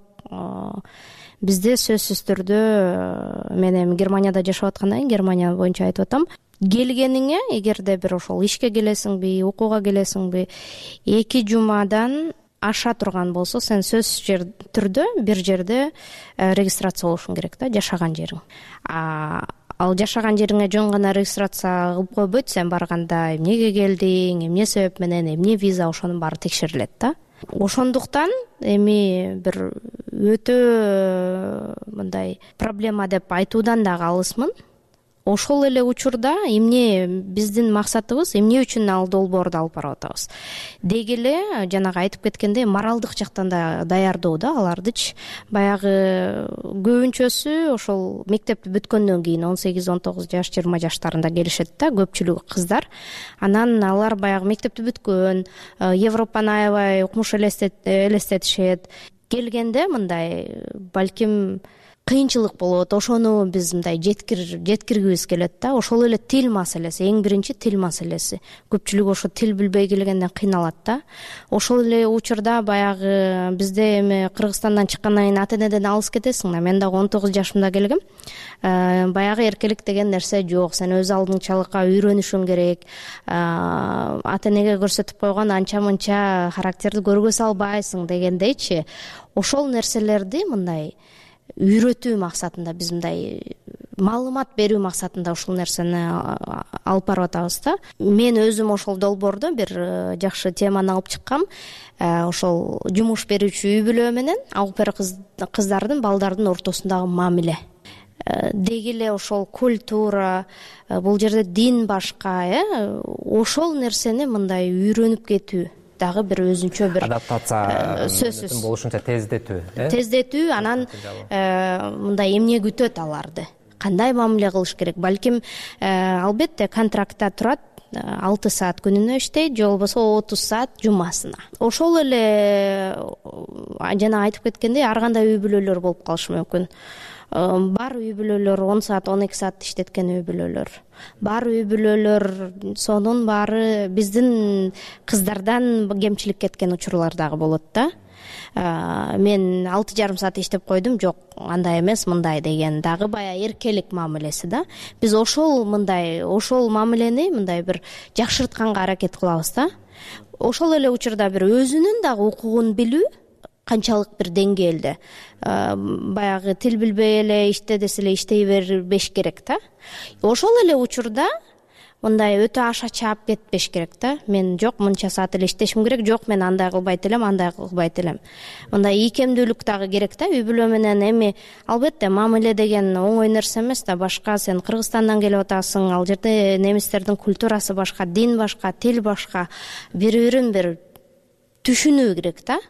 бизде сөзсүз түрдө мен эми Германияда жашап аткандан кийин Германия боюнча айтып атам, келгениңе эгерде бир ошол ишке келесиңби, окууга келесиңби, 2 жумадан аша турган болсо, сен сөзсүз түрдө бир жерде регистрация болушуң керек да, жашаган жериң. Ал жашаган жериңе жөн гана регистрация кылып койбойт, сен барганда эмнеге келдиң, эмне себеп менен, эмне виза, ошонун баары текшерилет да. Ошондуктан эми бир өтө мындай проблема деп айтуудан дагы алысмын. Ошол эле учурда эмне биздин максатыбыз, эмне үчүн ал долбоорду алып барып атабыз? Деги эле жанагы айтып кеткендей моралдык жактан да даярдоо да алардычы. Баягы көбүнчөсү ошол мектепти бүткөндөн кийин 18-19 жаш, 20 жаштарында келишет да, көпчүлүгү кыздар. Анан алар баягы мектепти бүткөн, Европаны аябай укмуш элестетишет. Келгенде мындай балким кыйынчылык болот, ошону биз мындай жеткиргибиз келет да. Ошол эле тил маселеси, эң биринчи тил маселеси. Көпчүлүк ошо тил билбей келгенден кыйналат да. Ошол эле учурда баягы бизде эми Кыргызстандан чыккандан кийин ата-энеден алыс кетесиң да. Мен дагы 19 жашымда келгем. Баягы эркелик деген нерсе жок. Сен өз алдыңчалыкка үйрөнүшүң керек. Ата-энеге көрсөтүп койгон анча-мынча характерди көргөзө албайсың дегендейчи. Ошол нерселерди мындай үйрөтүү максатында, биз мындай маалымат берүү максатында ушул нерсени алып барып атабыз да. Мен өзүм ошол долбоордо бир жакшы теманы алып чыккам. Ошол жумуш берүүчү үй бүлө менен алып кыздардын, балдардын ортосундагы мамиле. Деги эле ошол культура, бул жерде дин башка, ошол нерсени мындай үйрөнүп кетүү дагы бир өзүнчө бир адаптация болушунча тездетүү, анан мындай эмне күтөт аларды, кандай мамиле кылыш керек. Балким албетте контрактта турат, 6 саат күнүнө иштейт, же болбосо 30 саат жумасына. Ошол эле жана айтып кеткендей ар кандай үй бүлөлөр болуп калышы мүмкүн. Бар үй бүлөлөр 10 саат, 12 саат иштеткен үй бүлөлөр. Бар үй бүлөлөр сонун баары биздин кыздардан кемчилик кеткен учурлар дагы болот да. Мен 6,5 саат иштеп койдум, жок, андай эмес, мындай деген дагы бая эркелик мамилеси да. Биз ошол мамилени мындай бир жакшыртканга аракет кылабыз да. Ошол эле учурда бир өзүнүн дагы укугун билүү канчалык бир деңгээлде. Баягы тил билбей эле иште десе эле иштей бербеш керек да. Ошол эле учурда мындай өтө аша чаап кетпеш керек да. Мен жок мынча саат эле иштешим керек, жок мен андай кылбайт элем, андай кылбайт элем. Мындай ийкемдүүлүк дагы керек да үй бүлө менен. Эми албетте мамиле деген оңой нерсе эмес да. Башка сен Кыргызстандан келип атасың, ал жерде немистердин культурасы башка, дин башка, тил башка. Бири-бирин бир түшүнүү керек да.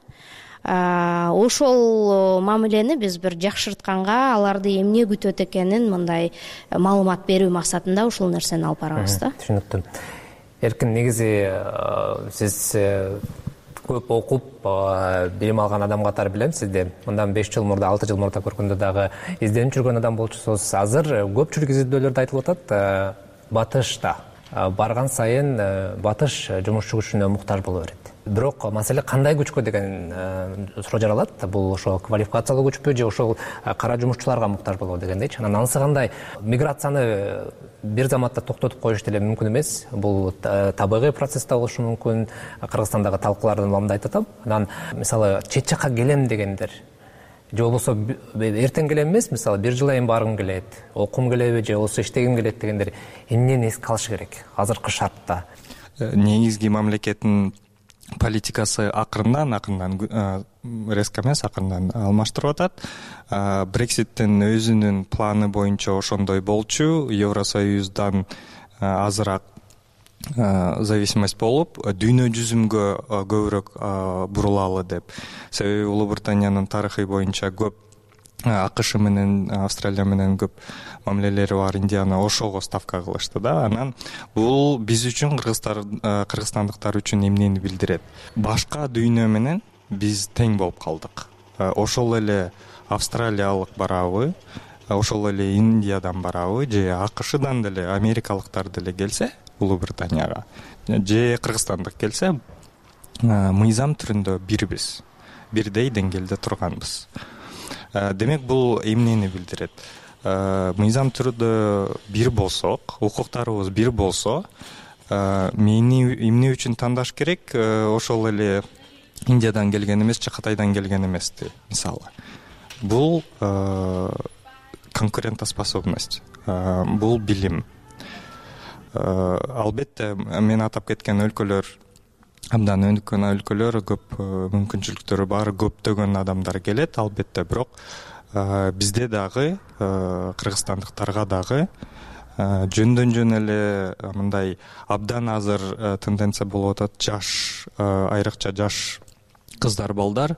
Ошол мамилени биз бир жакшыртканга, аларды эмне күтөт экенин мындай маалымат берүү максатында ушул нерсени алып барабыз да. Түшүнүктүү. Эркин, негизи сиз көп окуп, билим алган адам катары билем сизди. Мындан 5 жыл мурда, 6 жыл мурда көргөндө дагы изденип жүргөн адам болчусуз. Азыр көпчүлүк изилдөөлөрдө айтылып атат, батышта барган сайын батыш жумушчу күчүнө муктаж боло берет. Бирок маселе кандай күчкө деген суроо жаралат. Бул ошо квалификациялуу күчпү же ошол кара жумушчуларга муктаж болобу дегендейчи. Анан анысы кандай? Миграцияны бир заматта токтотуп коюш деле мүмкүн эмес. Бул табигый процесс да болушу мүмкүн. Кыргызстандагы талкуулардын уламында айтып атам. Анан мисалы чет жакка келем дегендер же болбосо эртең келем эмес, мисалы бир жыл айын баргым келет, окум келеби же болбосо иштегим келет дегендер эмнени эске алыш керек азыркы шартта? Негизги мамлекеттин политикасы акырындан резко эмес, акырындан алмаштырып атат. Брекситтин өзүнүн планы боюнча ошондой болчу. Евросоюздан азыраак зависимость болуп, дүйнө жүзүмгө көбүрөөк бурулалы деп. Себеби Улуу Британиянын тарыхы боюнча көп АКШ менен, Австралия менен көп мамилелери бар, Индияны ошого ставка кылышты да. Анан бул биз үчүн, кыргызстандыктар үчүн эмнени билдирет? Башка дүйнө менен биз тең болуп калдык. Ошол эле австралиялык барабы, ошол эле Индиядан барабы же АКШдан деле, америкалыктар деле келсе Улуу Британияга же Кыргызстандык келсе, мыйзам түрүндө бирбиз, бирдей деңгээлде турганбыз. Демек бул эмнени билдирет? Мыйзам түрүндө бир болсок, укуктарыбыз бир болсо, эмне үчүн тандаш керек? Ошол эле Индиядан келген эмес же Кытайдан келген эмести, мисалы. Бул конкурентоспособность, бул билим. Албетте мен атап кеткен өлкөлөр, абдан өнүккөн өлкөлөр, көп мүмкүнчүлүктөрү бар, көптөгөн адамдар келет, албетте. Бирок бизде дагы, кыргызстандыктарга дагы жөндөн жөн эле мындай абдан азыр тенденция болуп атат. Жаш, айрыкча жаш кыздар, балдар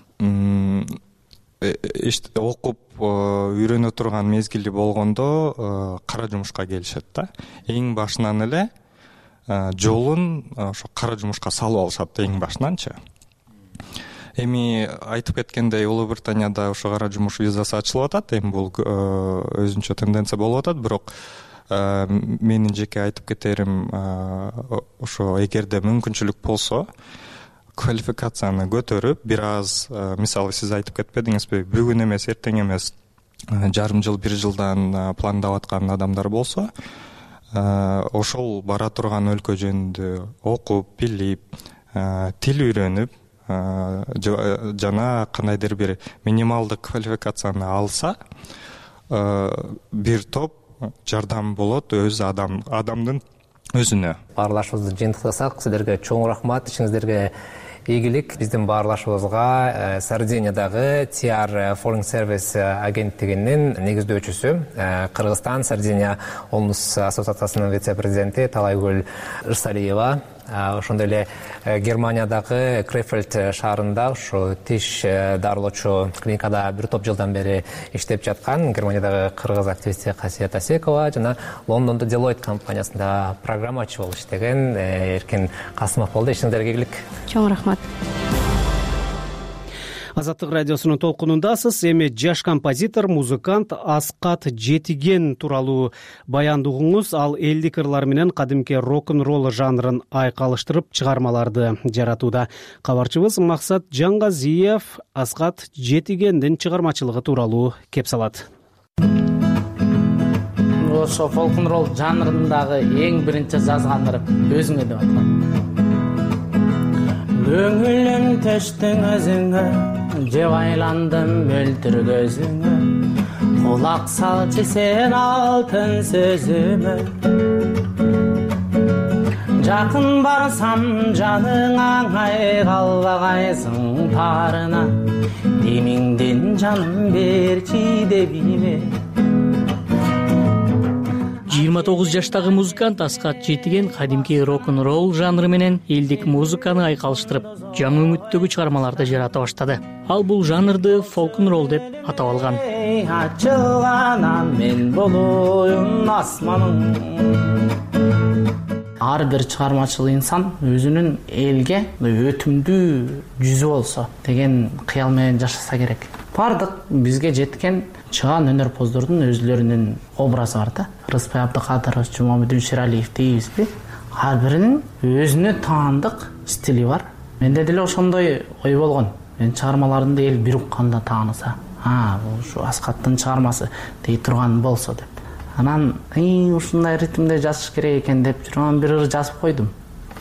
окуп үйрөнө турган мезгили болгондо кара жумушка келишет да. Эң башынан эле жолун ошо кара жумушка салып алышат, эң башынанчы. Эми айтып кеткендей, Улуу Британияда ошо кара жумуш визасы ачылып атат. Эми бул өзүнчө тенденция болуп атат. Бирок менин жеке айтып кетерим, ошо эгерде мүмкүнчүлүк болсо, квалификацияны көтөрүп, бир аз, мисалы сиз айтып кетпедиңизби, бүгүн эмес, эртең эмес, жарым жыл, бир жылдан пландап аткан адамдар болсо, ошол бара турган өлкө жөнүндө окуп, билип, тил үйрөнүп, жана кандайдыр бир минималдык квалификацияны алса, бир топ жардам болот өз адамдын өзүнө. Баарлашыбызды жыйынтыктасак, силерге чоң рахмат, ишиңиздерге ийгилик. Биздин баарлашыбызга Сардиниядагы TR Foreign Service агенттигинин негиздөөчүсү, Кыргызстан Сардиния Олмус ассоциациясынын вице-президенти Талайгүл Ырсалиева, ошондой эле Германиядагы Крефельд шаарында ушу тиш дарылоочу клиникада бир топ жылдан бери иштеп жаткан Германиядагы кыргыз активисти Касиет Асекова жана Лондондо Deloitte компаниясында программачы болуп иштеген Эркин Касымов болду. Ишиңиздерге ийгилик. Чоң рахмат. Азаттык радиосунун толкунундасыз. Эми жаш композитор, музыкант Аскат Жетиген тууралуу баянды угуңуз. Ал элдик ырлар менен кадимки рок-н-ролл жанрын айкалыштырып чыгармаларды жаратууда. Кабарчыбыз Максат Жаңгазиев Аскат Жетигендин чыгармачылыгы тууралуу кеп салат. Ошо фолк-н-ролл жанрындагы эң биринчи жазган ырым өзүңө деп аткан. Көңүлүм төштүң өзүңө, жеп айландым мөлтүр көзүңө, кулак салчы сен алтын сөзүмө. жакын барсам жаның аңай калбагайсың тарына демиңден жаным берчи дебиме. 29 жаштагы музыкант Аскат Жетиген кадимки рок-н-ролл жанры менен элдик музыканы айкалыштырып, жаңы үмүттөгү чыгармаларды жарата баштады. Ал бул жанрды фолк-н-ролл деп атап алган. Ачылганан мен болоюн асманың. Ар бир чыгармачыл инсан өзүнүн элге өтүмдүү жүзү болсо деген кыял менен жашаса керек. Бардык бизге жеткен чыган өнөрпоздордун өзлөрүнүн образы бар да. Рыспай Абдыкадыров, Жумабүдүн Шералиев дейбизби? Ар биринин өзүнө таандык стили бар. Менде деле ошондой ой болгон. Мен чыгармаларымды эл бир укканда тааныса, ушу Аскаттын чыгармасы дей турган болсо деп. Анан ушундай ритмде жазыш керек экен деп жүргөн бир ыр жазып койдум.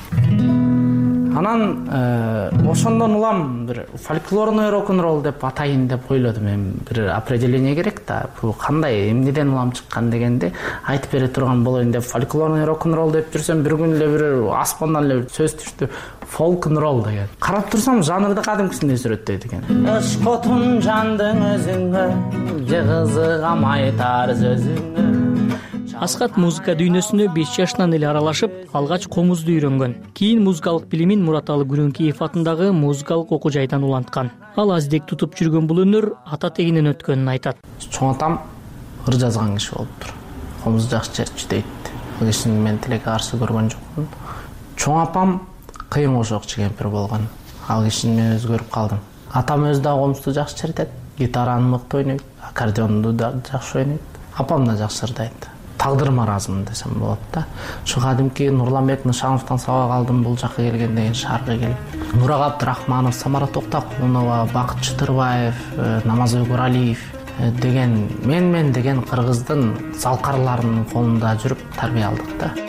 Анан ошондон улам бир фольклорный рок-н-ролл деп атайын деп ойлодум. Эми бир определение керек да. Бул кандай, эмнеден улам чыккан дегенди айтып бере турган болоюн деп фольклорный рок-н-ролл деп жүрсөм, бир күн эле бир аспандан эле сөз түштү. Фолк-н-ролл деген. Карап турсам, жанрды кадимкисиндей сүрөттөйт экен. Ышкотун жандың өзүңө, жыгызыгам айтар сөзүңө. Аскат музыка дүйнөсүнө 5 жашынан эле аралашып, алгач комузду үйрөнгөн. Кийин музыкалык билимин Мураталы Күрөңкиев атындагы музыкалык окуу жайдан уланткан. Ал аздек тутуп жүргөн бул өнөр ата тегинен өткөнүн айтат. Чоң атам ыр жазган киши болуптур. Комуз жакшы чертчү дейт. Ал кишини мен тилекке каршы көргөн жокмун. Чоң апам кыйын кошокчу кемпир болгон. Ал кишини мен өзгөрүп калдым. Атам өзү да комузду жакшы чертет, гитараны мыкты ойнойт, аккордеонду да жакшы ойнойт. Апам да жакшы ырдайт. Тагдырыма ыраазымын десем болот да. Ушу кадимки Нурланбек Нышановдон сабак алдым бул жакка келгенде кийин шаарга келип. Нурак Абдрахманов, Самара Токтакунова, Бакыт Чытырбаев, Намазбек Гуралиев деген мен деген кыргыздын залкарларынын колунда жүрүп тарбия алдык да.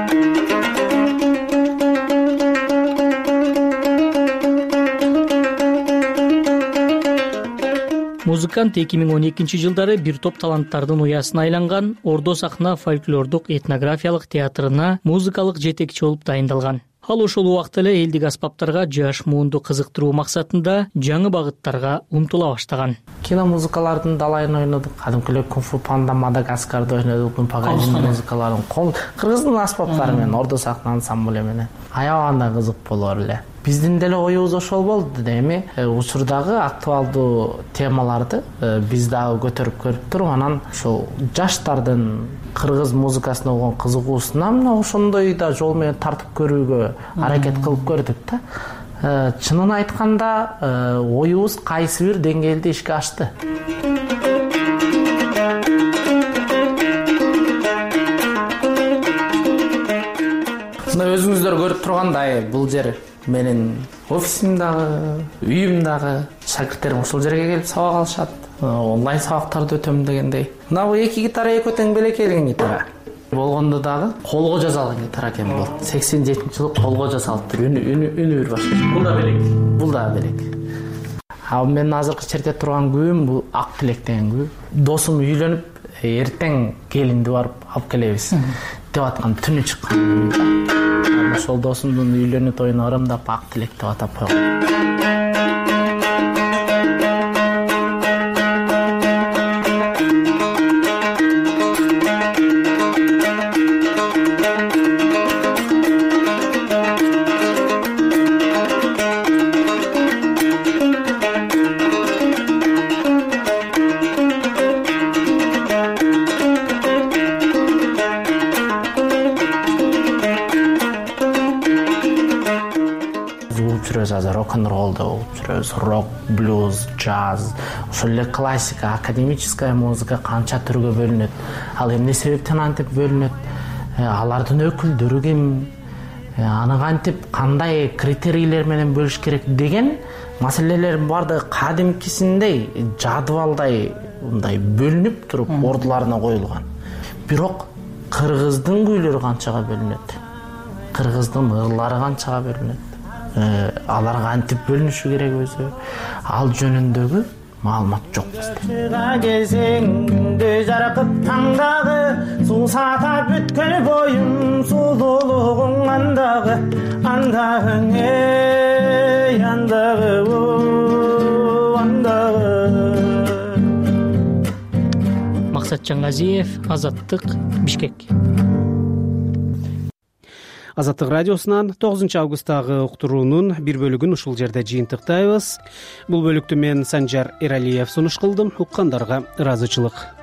Музыкант 2012 жылдары бир топ таланттардын уясына айланган Ордо сахна фольклордук этнографиялык театрына музыкалык жетекчи болуп дайындалган. Ал ошол убакта эле элдик аспаптарга жаш муунду кызыктыруу максатында жаңы багыттарга умтула баштаган. Кино музыкалардын далайын ойнодук. Кадимки эле Кунг-фу Панда, Мадагаскарды ойнодук. Пагазин музыкаларын кыргыздын аспаптары менен, Ордо сахна ансамбль менен. Аябаганда кызык болор эле. Биздин деле оюбуз ошол болду да эми. Учурдагы актуалдуу темаларды биз дагы көтөрүп көрүп туруп, анан ошол жаштардын кыргыз музыкасына болгон кызыгуусуна мына ошондой да жол менен тартып көрүүгө аракет кылып көрдүк да. Чынын айтканда, оюбуз кайсы бир деңгээлде ишке ашты. Өзүңүздөр көрүп тургандай, бул жер менин офисим дагы, үйүм дагы. Шакирттерим ушул жерге келип сабак алышат. Онлайн сабактарды өтөм дегендей. Мына бул эки гитара эки тең белекелген гитара. Болгондо дагы колго жасалган гитара экен бул. 87-жылы колго жасалыптыр. Үнү бир башка. Бул да белек. Бул да белек. Мен азыркы чертет турган күйүм бул Ак Тилек деген күй. Досум үйлөнүп, эртең келинди барып алып келебиз деп аткан түнү чыккан. Ошол досумдун үйлөнүү тоюна ырымдап Ак Тилек деп атап койгон. Рок-н-роллду угуп жүрөбүз, рок, блюз, джаз, ошол эле классика, академическая музыка канча түргө бөлүнөт. Ал эмне себептен антип бөлүнөт? Алардын өкүлдөрү ким? Аны кантип кандай критерийлер менен бөлүш керек деген маселелердин баардыгы кадимкисиндей жадыбалдай мындай бөлүнүп туруп ордуларына коюлган. Бирок кыргыздын күйлөрү канчага бөлүнөт? Кыргыздын ырлары канчага бөлүнөт? Алар кантип бөлүнүшү керек өзү? Ал жөнүндөгү маалымат жок бизде. Келсең күндө жаркып таңдагы, суу сатап бүткөн боюм, сулуулугуң андагы, андагың андагы андагы. Максат Жаңгазиев, Азаттык, Бишкек. Азаттык радиосунан 9 августтагы уктуруунун бир бөлүгүн ушул жерде жыйынтыктайбыз. Бул бөлүктү мен Санжар Эралиев сунуш кылдым. Уккандарга ыраазычылык.